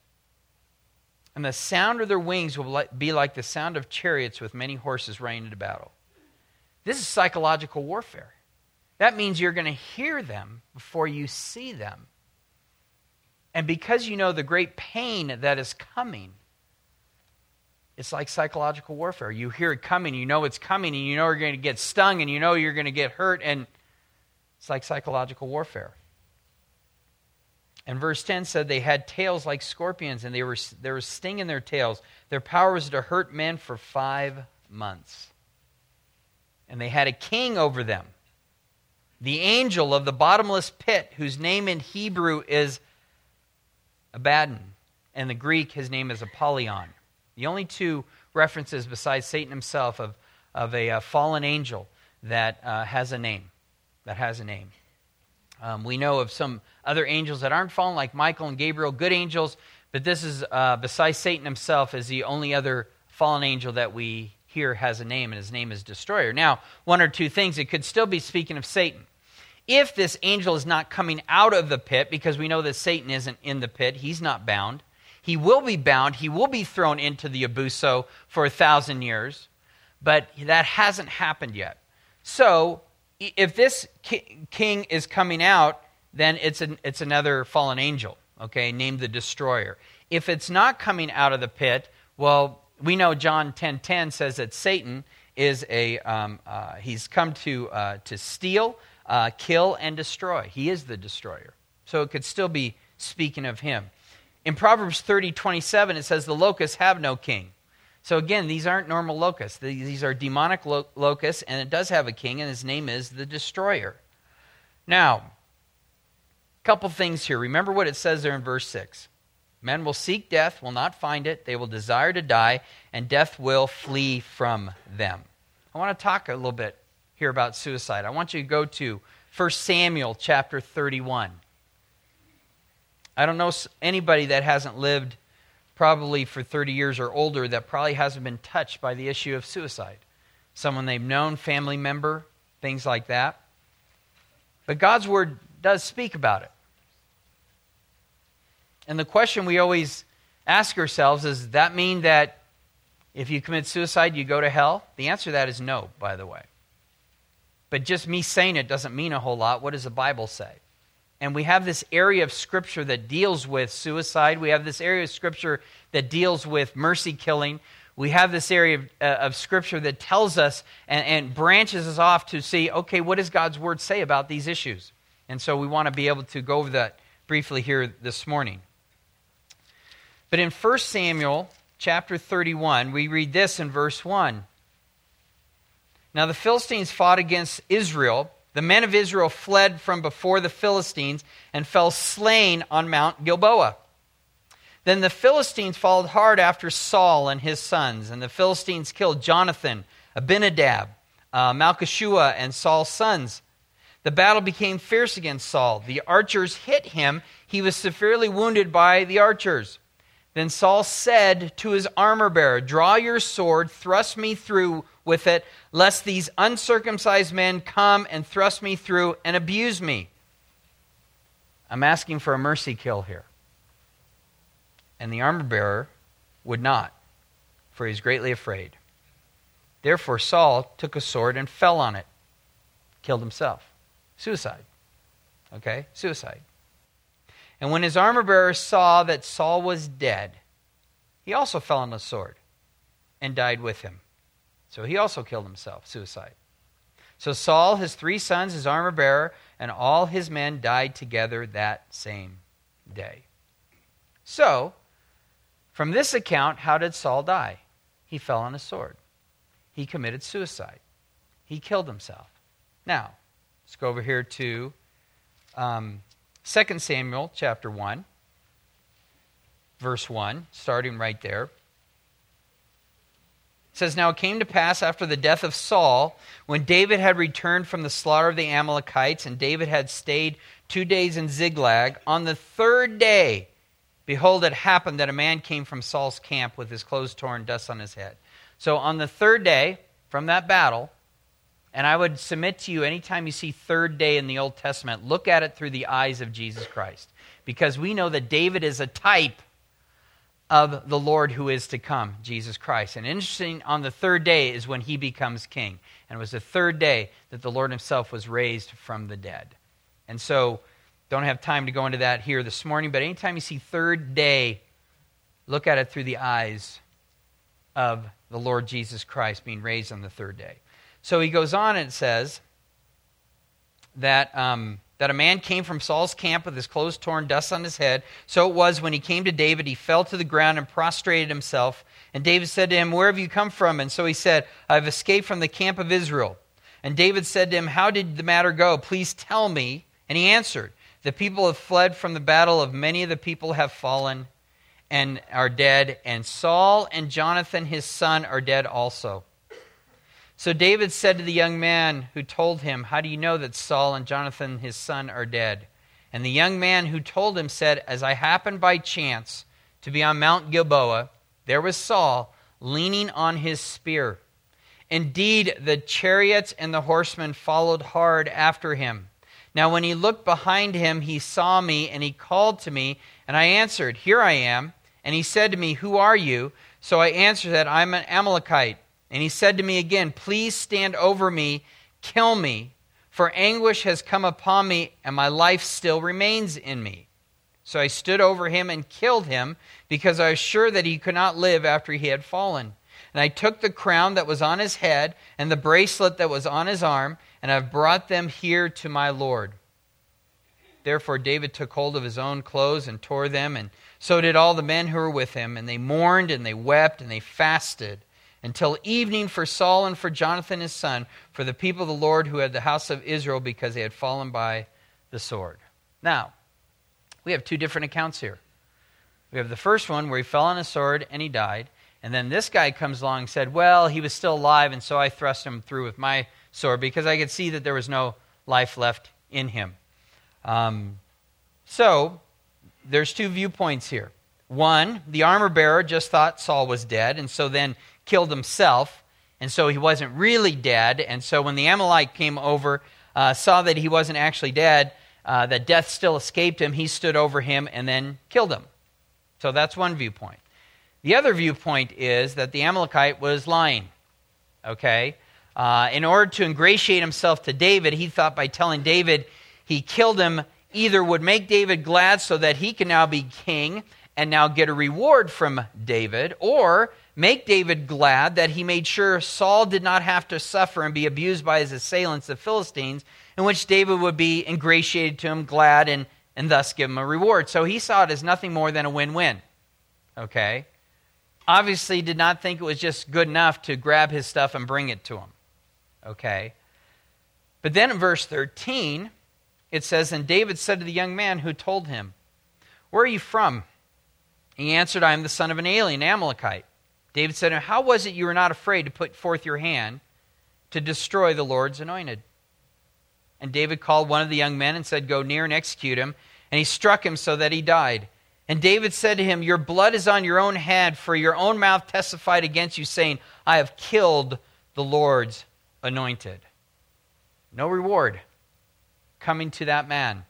And the sound of their wings will be like the sound of chariots with many horses running into battle. This is psychological warfare. That means you're going to hear them before you see them. And because you know the great pain that is coming, it's like psychological warfare. You hear it coming, you know it's coming, and you know you're going to get stung, and you know you're going to get hurt, and it's like psychological warfare. And verse ten said they had tails like scorpions, and they were there was sting in their tails. Their power was to hurt men for five months. And they had a king over them, the angel of the bottomless pit, whose name in Hebrew is Abaddon, and the Greek, his name is Apollyon. The only two references besides Satan himself of, of a uh, fallen angel that uh, has a name, that has a name. Um, we know of some other angels that aren't fallen, like Michael and Gabriel, good angels, but this is, uh, besides Satan himself, is the only other fallen angel that we hear has a name, and his name is Destroyer. Now, one or two things, it could still be speaking of Satan. If this angel is not coming out of the pit, because we know that Satan isn't in the pit, he's not bound. He will be bound. He will be thrown into the abuso for a thousand years, but that hasn't happened yet. So, if this ki- king is coming out, then it's an, it's another fallen angel, okay, named the Destroyer. If it's not coming out of the pit, well, we know John ten ten says that Satan is a um, uh, he's come to uh, to steal, uh, kill, and destroy. He is the destroyer. So it could still be speaking of him. In Proverbs thirty twenty-seven, it says the locusts have no king. So again, these aren't normal locusts. These are demonic lo- locusts, and it does have a king, and his name is the Destroyer. Now, a couple things here. Remember what it says there in verse six. Men will seek death, will not find it. They will desire to die, and death will flee from them. I want to talk a little bit here about suicide. I want you to go to First Samuel chapter thirty-one. I don't know anybody that hasn't lived probably for thirty years or older, that probably hasn't been touched by the issue of suicide. Someone they've known, family member, things like that. But God's Word does speak about it. And the question we always ask ourselves is, does that mean that if you commit suicide, you go to hell? The answer to that is no, by the way. But just me saying it doesn't mean a whole lot. What does the Bible say? And we have this area of Scripture that deals with suicide. We have this area of Scripture that deals with mercy killing. We have this area of, uh, of Scripture that tells us and, and branches us off to see, okay, what does God's Word say about these issues? And so we want to be able to go over that briefly here this morning. But in First Samuel chapter thirty-one, we read this in verse one. Now the Philistines fought against Israel. The men of Israel fled from before the Philistines and fell slain on Mount Gilboa. Then the Philistines followed hard after Saul and his sons, and the Philistines killed Jonathan, Abinadab, uh, Malchishua, and Saul's sons. The battle became fierce against Saul. The archers hit him. He was severely wounded by the archers. Then Saul said to his armor-bearer, "Draw your sword, thrust me through with it, lest these uncircumcised men come and thrust me through and abuse me." I'm asking for a mercy kill here. And the armor-bearer would not, for he was greatly afraid. Therefore Saul took a sword and fell on it, killed himself. Suicide. Okay? Suicide. And when his armor-bearer saw that Saul was dead, he also fell on the sword and died with him. So he also killed himself, suicide. So Saul, his three sons, his armor-bearer, and all his men died together that same day. So, from this account, how did Saul die? He fell on a sword. He committed suicide. He killed himself. Now, let's go over here to Um, Second Samuel chapter one, verse one, starting right there. It says, "Now it came to pass after the death of Saul, when David had returned from the slaughter of the Amalekites, and David had stayed two days in Ziklag, on the third day, behold, it happened that a man came from Saul's camp with his clothes torn, dust on his head." So on the third day from that battle, and I would submit to you, anytime you see third day in the Old Testament, look at it through the eyes of Jesus Christ. Because we know that David is a type of the Lord who is to come, Jesus Christ. And interesting, on the third day is when he becomes king. And it was the third day that the Lord himself was raised from the dead. And so, don't have time to go into that here this morning, but anytime you see third day, look at it through the eyes of the Lord Jesus Christ being raised on the third day. So he goes on and says that um, that a man came from Saul's camp with his clothes torn, dust on his head. So it was when he came to David, he fell to the ground and prostrated himself. And David said to him, "Where have you come from?" And so he said, "I have escaped from the camp of Israel." And David said to him, "How did the matter go? Please tell me." And he answered, "The people have fled from the battle, of many of the people have fallen and are dead, and Saul and Jonathan his son are dead also." So David said to the young man who told him, "How do you know that Saul and Jonathan his son are dead?" And the young man who told him said, "As I happened by chance to be on Mount Gilboa, there was Saul leaning on his spear. Indeed, the chariots and the horsemen followed hard after him. Now when he looked behind him, he saw me, and he called to me, and I answered, 'Here I am.' And he said to me, 'Who are you?' So I answered that I'm an Amalekite. And he said to me again, 'Please stand over me, kill me, for anguish has come upon me, and my life still remains in me.' So I stood over him and killed him, because I was sure that he could not live after he had fallen. And I took the crown that was on his head and the bracelet that was on his arm, and I've brought them here to my Lord." Therefore David took hold of his own clothes and tore them, and so did all the men who were with him. And they mourned and they wept and they fasted until evening for Saul and for Jonathan his son, for the people of the Lord who had the house of Israel, because they had fallen by the sword. Now, we have two different accounts here. We have the first one where he fell on a sword and he died. And then this guy comes along and said, "Well, he was still alive, and so I thrust him through with my sword because I could see that there was no life left in him." Um, so, there's two viewpoints here. One, the armor bearer just thought Saul was dead, and so then killed himself, and so he wasn't really dead. And so when the Amalekite came over, uh, saw that he wasn't actually dead, uh, that death still escaped him, he stood over him and then killed him. So that's one viewpoint. The other viewpoint is that the Amalekite was lying, okay? Uh, in order to ingratiate himself to David, he thought by telling David he killed him either would make David glad so that he can now be king and now get a reward from David, or make David glad that he made sure Saul did not have to suffer and be abused by his assailants, the Philistines, in which David would be ingratiated to him, glad, and, and thus give him a reward. So he saw it as nothing more than a win-win, okay? Obviously did not think it was just good enough to grab his stuff and bring it to him, okay? But then in verse thirteen, it says, "And David said to the young man who told him, 'Where are you from?' He answered, 'I am the son of an alien, Amalekite.' David said to him, 'How was it you were not afraid to put forth your hand to destroy the Lord's anointed?' And David called one of the young men and said, 'Go near and execute him.' And he struck him so that he died. And David said to him, 'Your blood is on your own head, for your own mouth testified against you, saying, I have killed the Lord's anointed.'" No reward coming to that man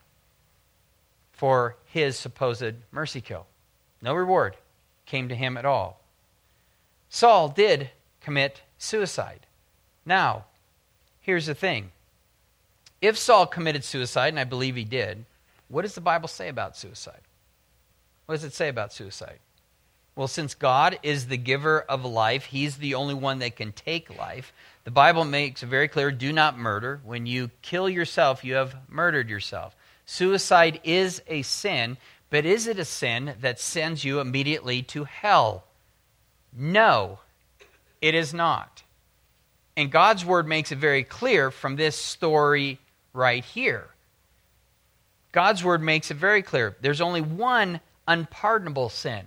for his supposed mercy kill. No reward came to him at all. Saul did commit suicide. Now, here's the thing. If Saul committed suicide, and I believe he did, what does the Bible say about suicide? What does it say about suicide? Well, since God is the giver of life, he's the only one that can take life. The Bible makes it very clear, do not murder. When you kill yourself, you have murdered yourself. Suicide is a sin, but is it a sin that sends you immediately to hell? No, it is not. And God's word makes it very clear from this story right here. God's word makes it very clear. There's only one unpardonable sin,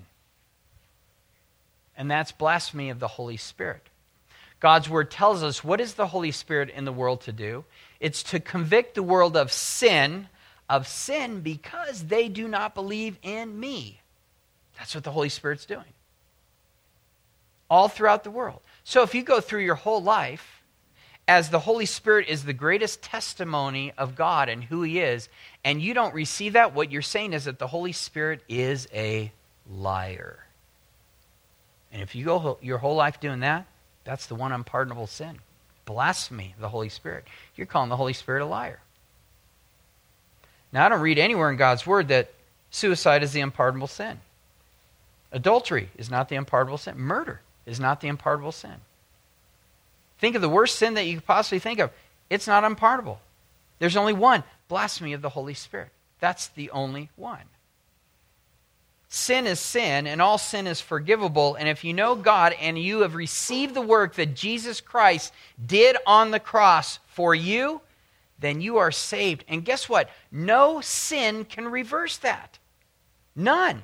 and that's blasphemy of the Holy Spirit. God's word tells us, what is the Holy Spirit in the world to do? It's to convict the world of sin, of sin because they do not believe in me. That's what the Holy Spirit's doing. All throughout the world. So if you go through your whole life as the Holy Spirit is the greatest testimony of God and who he is, and you don't receive that, what you're saying is that the Holy Spirit is a liar. And if you go your whole life doing that, that's the one unpardonable sin. Blasphemy of the Holy Spirit. You're calling the Holy Spirit a liar. Now, I don't read anywhere in God's word that suicide is the unpardonable sin. Adultery is not the unpardonable sin. Murder is not the unpardonable sin. Think of the worst sin that you could possibly think of. It's not unpardonable. There's only one. Blasphemy of the Holy Spirit. That's the only one. Sin is sin, and all sin is forgivable. And if you know God and you have received the work that Jesus Christ did on the cross for you, then you are saved. And guess what? No sin can reverse that. None.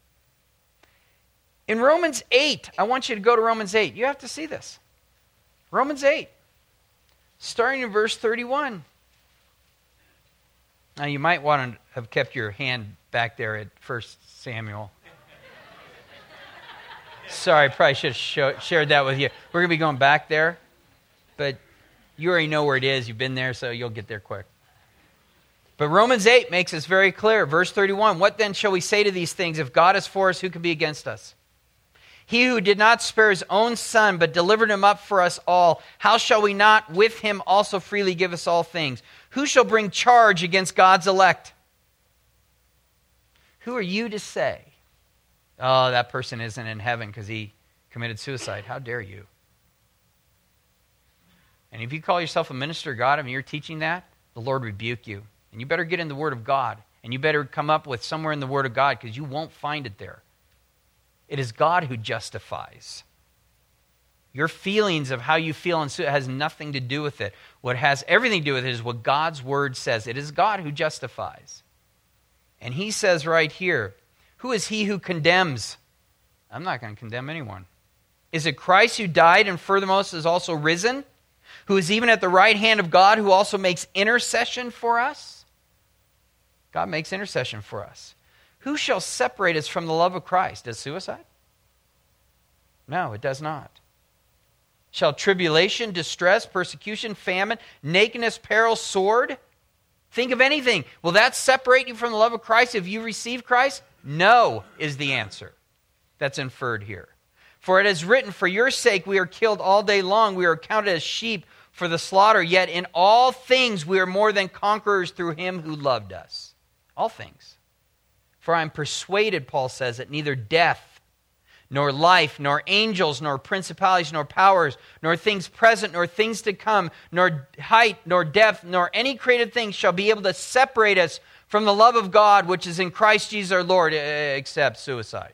In Romans eight, I want you to go to Romans eight. You have to see this. Romans eight, starting in verse thirty-one. Now, you might want to have kept your hand back there at First Samuel. Sorry, I probably should have show, shared that with you. We're going to be going back there, but you already know where it is. You've been there, so you'll get there quick. But Romans eight makes this very clear. Verse thirty-one, "What then shall we say to these things? If God is for us, who can be against us? He who did not spare his own son, but delivered him up for us all, how shall we not with him also freely give us all things? Who shall bring charge against God's elect? Who are you to say, oh, that person isn't in heaven because he committed suicide? How dare you?" And if you call yourself a minister of God and you're teaching that, the Lord rebuke you. And you better get in the Word of God. And you better come up with somewhere in the Word of God, because you won't find it there. It is God who justifies. Your feelings of how you feel and has nothing to do with it. What has everything to do with it is what God's Word says. It is God who justifies. And he says right here, who is he who condemns? I'm not going to condemn anyone. Is it Christ who died and furthermost is also risen? Who is even at the right hand of God, who also makes intercession for us? God makes intercession for us. Who shall separate us from the love of Christ? Does suicide? No, it does not. Shall tribulation, distress, persecution, famine, nakedness, peril, sword? Think of anything. Will that separate you from the love of Christ if you receive Christ? No, is the answer that's inferred here. For it is written, for your sake we are killed all day long. We are counted as sheep for the slaughter. Yet in all things we are more than conquerors through him who loved us. All things. For I am persuaded, Paul says, that neither death, nor life, nor angels, nor principalities, nor powers, nor things present, nor things to come, nor height, nor depth, nor any created thing shall be able to separate us from the love of God, which is in Christ Jesus our Lord, except suicide.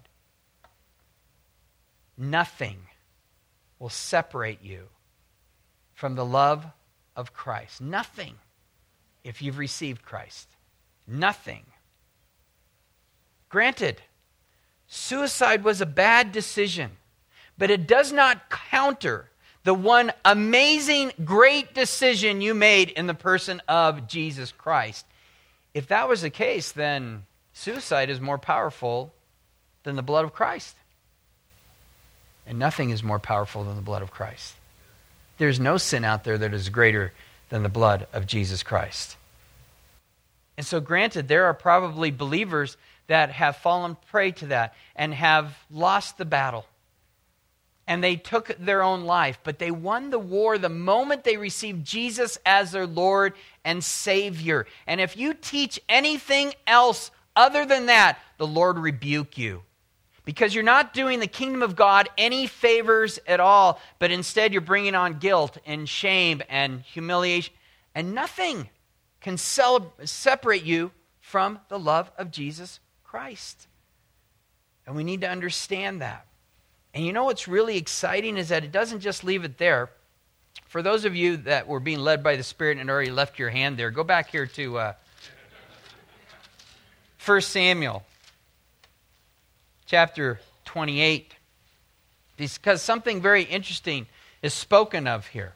Nothing will separate you from the love of Christ. Nothing, if you've received Christ. Nothing. Granted, suicide was a bad decision, but it does not counter the one amazing, great decision you made in the person of Jesus Christ. If that was the case, then suicide is more powerful than the blood of Christ. And nothing is more powerful than the blood of Christ. There's no sin out there that is greater than the blood of Jesus Christ. And so granted, there are probably believers that have fallen prey to that and have lost the battle. And they took their own life, but they won the war the moment they received Jesus as their Lord and Savior. And if you teach anything else other than that, the Lord rebuke you. Because you're not doing the kingdom of God any favors at all, but instead you're bringing on guilt and shame and humiliation. And nothing can cel- separate you from the love of Jesus Christ. And we need to understand that. And you know what's really exciting is that it doesn't just leave it there. For those of you that were being led by the Spirit and already left your hand there, go back here to uh, First Samuel chapter twenty-eight. Because something very interesting is spoken of here.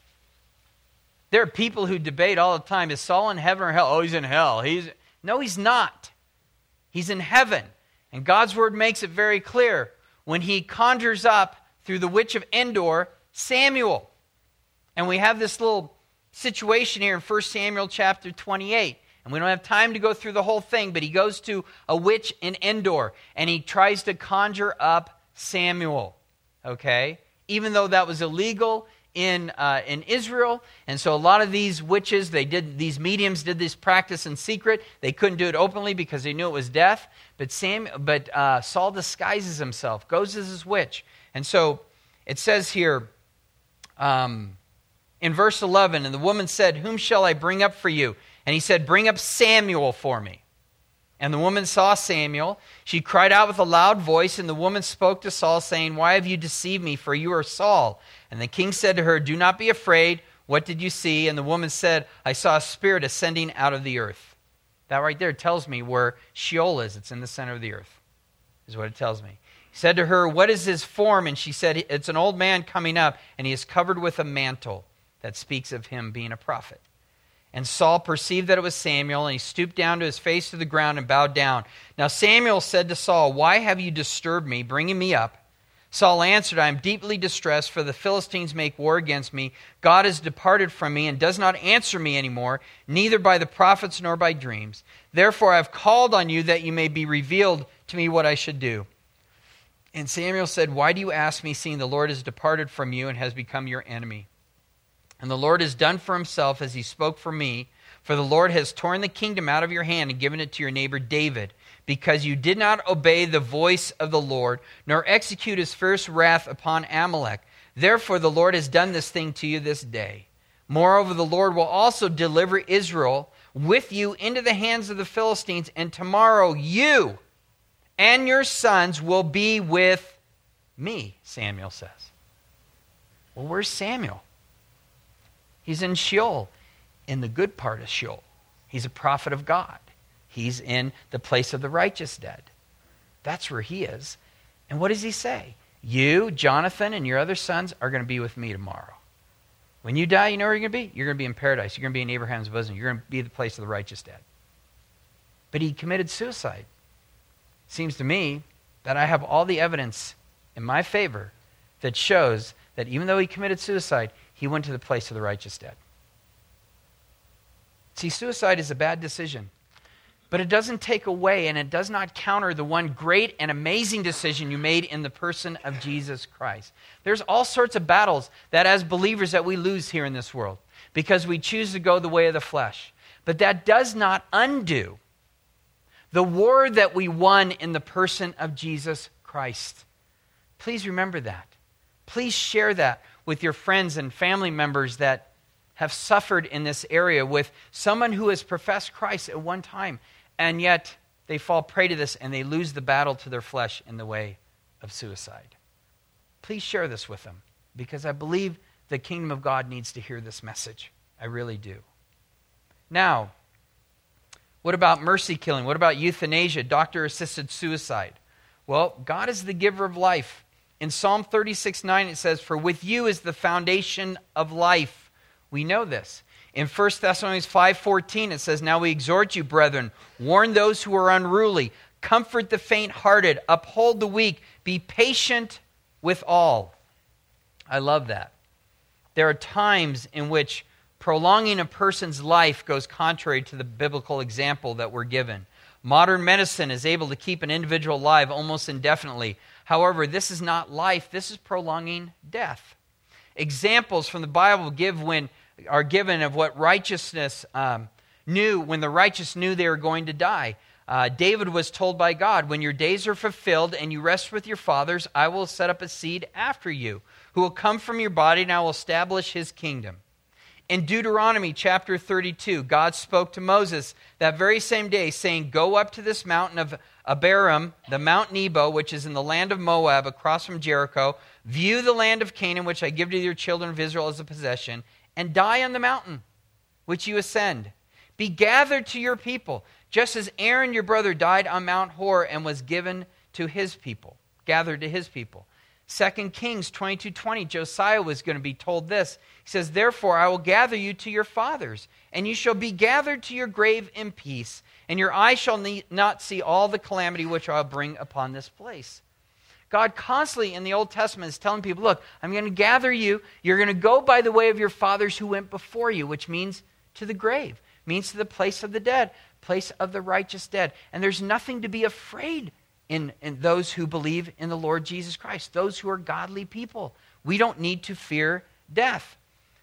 There are people who debate all the time, is Saul in heaven or hell? Oh, he's in hell. He's No, he's not. He's in heaven. And God's word makes it very clear when he conjures up through the witch of Endor, Samuel. And we have this little situation here in First Samuel chapter twenty-eight. And we don't have time to go through the whole thing, but he goes to a witch in Endor, and he tries to conjure up Samuel, okay? Even though that was illegal in uh, in Israel, and so a lot of these witches, they did these mediums did this practice in secret. They couldn't do it openly because they knew it was death. But Sam, but uh, Saul disguises himself, goes as his witch, and so it says here um, in verse eleven, and the woman said, "Whom shall I bring up for you?" And he said, "Bring up Samuel for me." And the woman saw Samuel. She cried out with a loud voice, and the woman spoke to Saul, saying, "Why have you deceived me? For you are Saul." And the king said to her, "Do not be afraid. What did you see?" And the woman said, "I saw a spirit ascending out of the earth." That right there tells me where Sheol is. It's in the center of the earth, is what it tells me. He said to her, "What is his form?" And she said, "It's an old man coming up, and he is covered with a mantle." That speaks of him being a prophet. And Saul perceived that it was Samuel, and he stooped down to his face to the ground and bowed down. Now Samuel said to Saul, "Why have you disturbed me, bringing me up?" Saul answered, "I am deeply distressed, for the Philistines make war against me. God has departed from me and does not answer me anymore, neither by the prophets nor by dreams. Therefore I have called on you that you may be revealed to me what I should do." And Samuel said, "Why do you ask me, seeing the Lord has departed from you and has become your enemy? And the Lord has done for himself as he spoke for me, for the Lord has torn the kingdom out of your hand and given it to your neighbor David, because you did not obey the voice of the Lord, nor execute his fierce wrath upon Amalek. Therefore the Lord has done this thing to you this day. Moreover, the Lord will also deliver Israel with you into the hands of the Philistines, and tomorrow you and your sons will be with me," Samuel says. Well, where's Samuel? He's in Sheol, in the good part of Sheol. He's a prophet of God. He's in the place of the righteous dead. That's where he is. And what does he say? You, Jonathan, and your other sons are going to be with me tomorrow. When you die, you know where you're going to be? You're going to be in paradise. You're going to be in Abraham's bosom. You're going to be the place of the righteous dead. But he committed suicide. Seems to me that I have all the evidence in my favor that shows that even though he committed suicide, he went to the place of the righteous dead. See, suicide is a bad decision, but it doesn't take away and it does not counter the one great and amazing decision you made in the person of Jesus Christ. There's all sorts of battles that as believers that we lose here in this world because we choose to go the way of the flesh. But that does not undo the war that we won in the person of Jesus Christ. Please remember that. Please share that with your friends and family members that have suffered in this area with someone who has professed Christ at one time, and yet they fall prey to this and they lose the battle to their flesh in the way of suicide. Please share this with them, because I believe the kingdom of God needs to hear this message. I really do. Now, what about mercy killing? What about euthanasia, doctor-assisted suicide? Well, God is the giver of life. In Psalm thirty-six nine it says, "For with you is the foundation of life." We know this. In First Thessalonians five fourteen it says, "Now we exhort you, brethren, warn those who are unruly, comfort the faint-hearted, uphold the weak, be patient with all." I love that. There are times in which prolonging a person's life goes contrary to the biblical example that we're given. Modern medicine is able to keep an individual alive almost indefinitely. However, this is not life, this is prolonging death. Examples from the Bible give when are given of what righteousness um, knew, when the righteous knew they were going to die. Uh, David was told by God, "When your days are fulfilled and you rest with your fathers, I will set up a seed after you, who will come from your body, and I will establish his kingdom." In Deuteronomy chapter thirty-two, God spoke to Moses that very same day, saying, "Go up to this mountain of Abiram, the Mount Nebo, which is in the land of Moab, across from Jericho. View the land of Canaan, which I give to your children of Israel as a possession, and die on the mountain which you ascend. Be gathered to your people, just as Aaron your brother died on Mount Hor and was given to his people," gathered to his people. Second Kings twenty-two twenty, Josiah was going to be told this. He says, "Therefore I will gather you to your fathers, and you shall be gathered to your grave in peace, and your eyes shall not see all the calamity which I will bring upon this place." God constantly in the Old Testament is telling people, look, I'm going to gather you. You're going to go by the way of your fathers who went before you, which means to the grave, means to the place of the dead, place of the righteous dead. And there's nothing to be afraid in, in those who believe in the Lord Jesus Christ, those who are godly people. We don't need to fear death.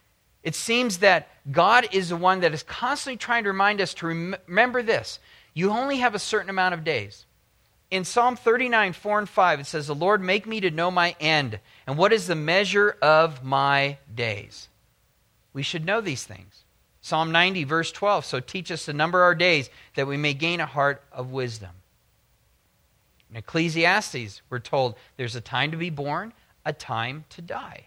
It seems that God is the one that is constantly trying to remind us to rem- remember this. You only have a certain amount of days. In Psalm thirty-nine, four and five, it says, "The Lord make me to know my end, and what is the measure of my days." We should know these things. Psalm ninety, verse twelve, "So teach us to number our days, that we may gain a heart of wisdom." In Ecclesiastes, we're told there's a time to be born, a time to die.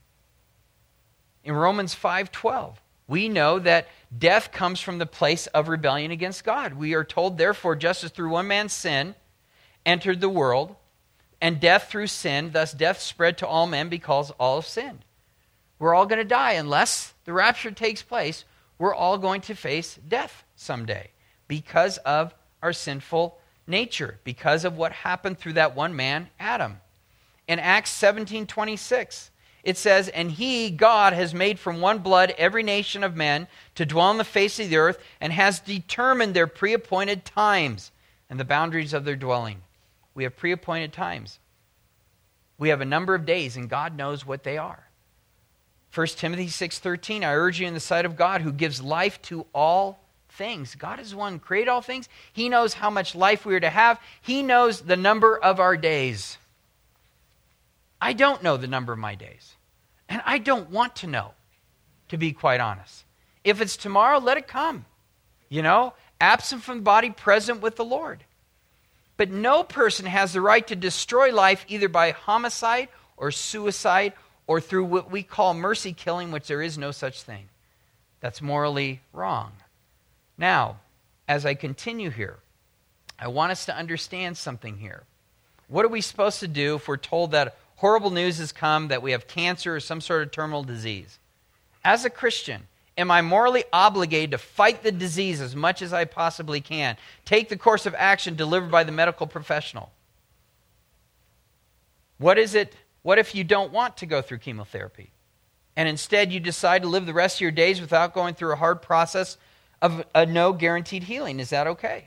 In Romans five twelve, we know that death comes from the place of rebellion against God. We are told, "Therefore, just as through one man's sin entered the world, and death through sin, thus death spread to all men because all have sinned." We're all going to die unless the rapture takes place. We're all going to face death someday because of our sinful nature, because of what happened through that one man, Adam. In Acts seventeen twenty-six, it says, "And he, God, has made from one blood every nation of men to dwell on the face of the earth, and has determined their pre-appointed times and the boundaries of their dwelling." We have pre-appointed times. We have a number of days, and God knows what they are. First Timothy six thirteen, "I urge you in the sight of God, who gives life to all things." God is the one who created all things. He knows how much life we are to have. He knows the number of our days. I don't know the number of my days. And I don't want to know, to be quite honest. If it's tomorrow, let it come. You know, absent from the body, present with the Lord. But no person has the right to destroy life either by homicide or suicide or through what we call mercy killing, which there is no such thing. That's morally wrong. Now, as I continue here, I want us to understand something here. What are we supposed to do if we're told that horrible news has come, that we have cancer or some sort of terminal disease? As a Christian, Am I morally obligated to fight the disease as much as I possibly can? Take the course of action delivered by the medical professional. What is it? What if you don't want to go through chemotherapy? And instead you decide to live the rest of your days without going through a hard process of a no guaranteed healing. Is that okay?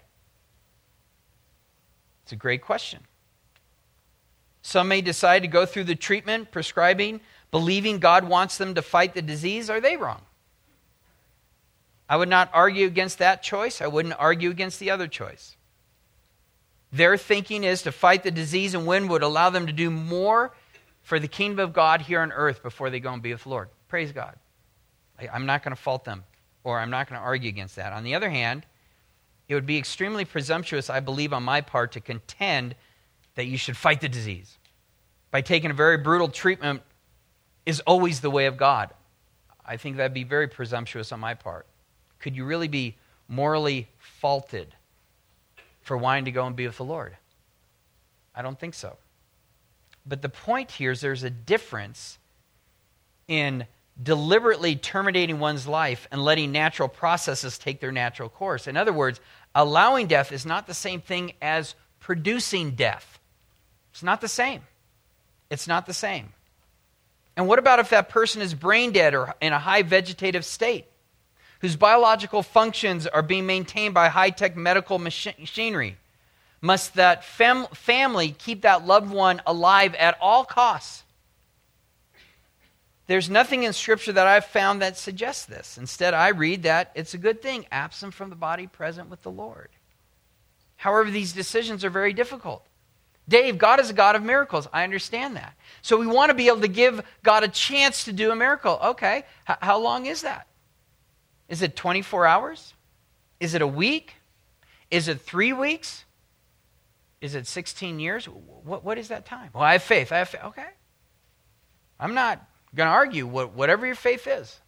It's a great question. Some may decide to go through the treatment, prescribing, believing God wants them to fight the disease. Are they wrong? I would not argue against that choice. I wouldn't argue against the other choice. Their thinking is to fight the disease and win would allow them to do more for the kingdom of God here on earth before they go and be with the Lord. Praise God. I, I'm not going to fault them, or I'm not going to argue against that. On the other hand, it would be extremely presumptuous, I believe, on my part to contend that you should fight the disease by taking a very brutal treatment is always the way of God. I think that'd be very presumptuous on my part. Could you really be morally faulted for wanting to go and be with the Lord? I don't think so. But the point here is there's a difference in deliberately terminating one's life and letting natural processes take their natural course. In other words, allowing death is not the same thing as producing death. It's not the same. It's not the same. And what about if that person is brain dead or in a high vegetative state, whose biological functions are being maintained by high-tech medical machi- machinery? Must that fam- family keep that loved one alive at all costs? There's nothing in Scripture that I've found that suggests this. Instead, I read that it's a good thing, absent from the body, present with the Lord. However, these decisions are very difficult. Dave, God is a God of miracles. I understand that. So we want to be able to give God a chance to do a miracle. Okay, H- how long is that? Is it twenty-four hours? Is it a week? Is it three weeks? Is it sixteen years? What, what is that time? Well, I have faith. I have faith. Okay. I'm not going to argue what, whatever your faith is.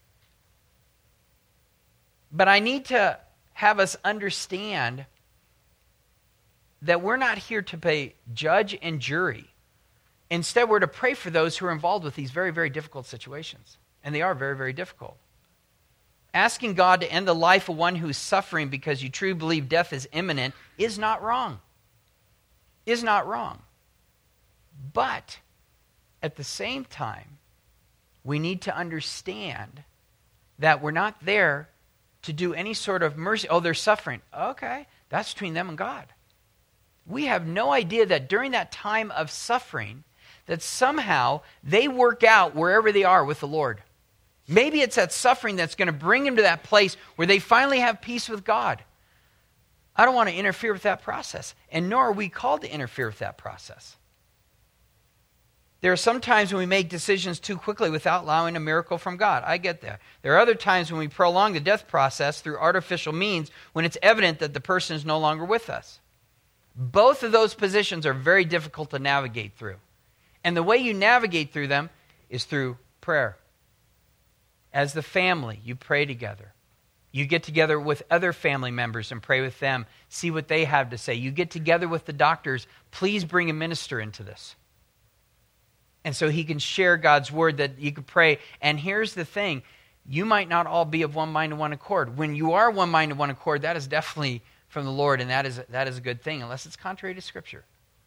But I need to have us understand that we're not here to play judge and jury. Instead, we're to pray for those who are involved with these very, very difficult situations. And they are very, very difficult. Asking God to end the life of one who's suffering because you truly believe death is imminent is not wrong. Is not wrong. But at the same time, we need to understand that we're not there to do any sort of mercy. Oh, they're suffering. Okay, that's between them and God. We have no idea that during that time of suffering, that somehow they work out wherever they are with the Lord. Maybe it's that suffering that's going to bring them to that place where they finally have peace with God. I don't want to interfere with that process, and nor are we called to interfere with that process. There are some times when we make decisions too quickly without allowing a miracle from God. I get that. There are other times when we prolong the death process through artificial means when it's evident that the person is no longer with us. Both of those positions are very difficult to navigate through. And the way you navigate through them is through prayer. As the family, you pray together. You get together with other family members and pray with them. See what they have to say. You get together with the doctors. Please bring a minister into this. And so he can share God's word that you can pray. And here's the thing. You might not all be of one mind and one accord. When you are one mind and one accord, that is definitely from the Lord, and that is, that is a good thing, unless it's contrary to Scripture.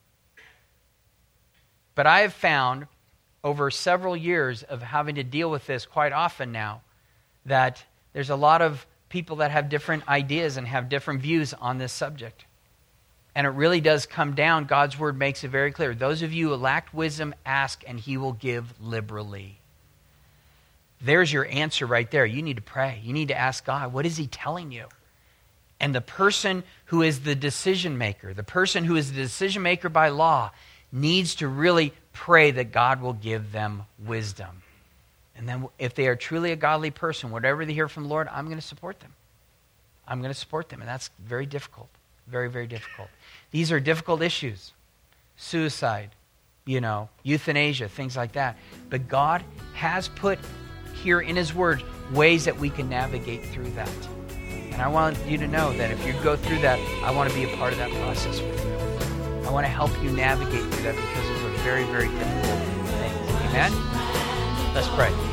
But I have found over several years of having to deal with this quite often now that there's a lot of people that have different ideas and have different views on this subject. And it really does come down, God's word makes it very clear. Those of you who lack wisdom, ask, and he will give liberally. There's your answer right there. You need to pray. You need to ask God, what is he telling you? And the person who is the decision maker, the person who is the decision maker by law, needs to really pray that God will give them wisdom. And then if they are truly a godly person, whatever they hear from the Lord, I'm going to support them. I'm going to support them. And that's very difficult. Very, very difficult. These are difficult issues. Suicide, you know, euthanasia, things like that. But God has put here in his word ways that we can navigate through that. And I want you to know that if you go through that, I want to be a part of that process with you. I want to help you navigate through that because those are very, very difficult things. Amen? Let's pray.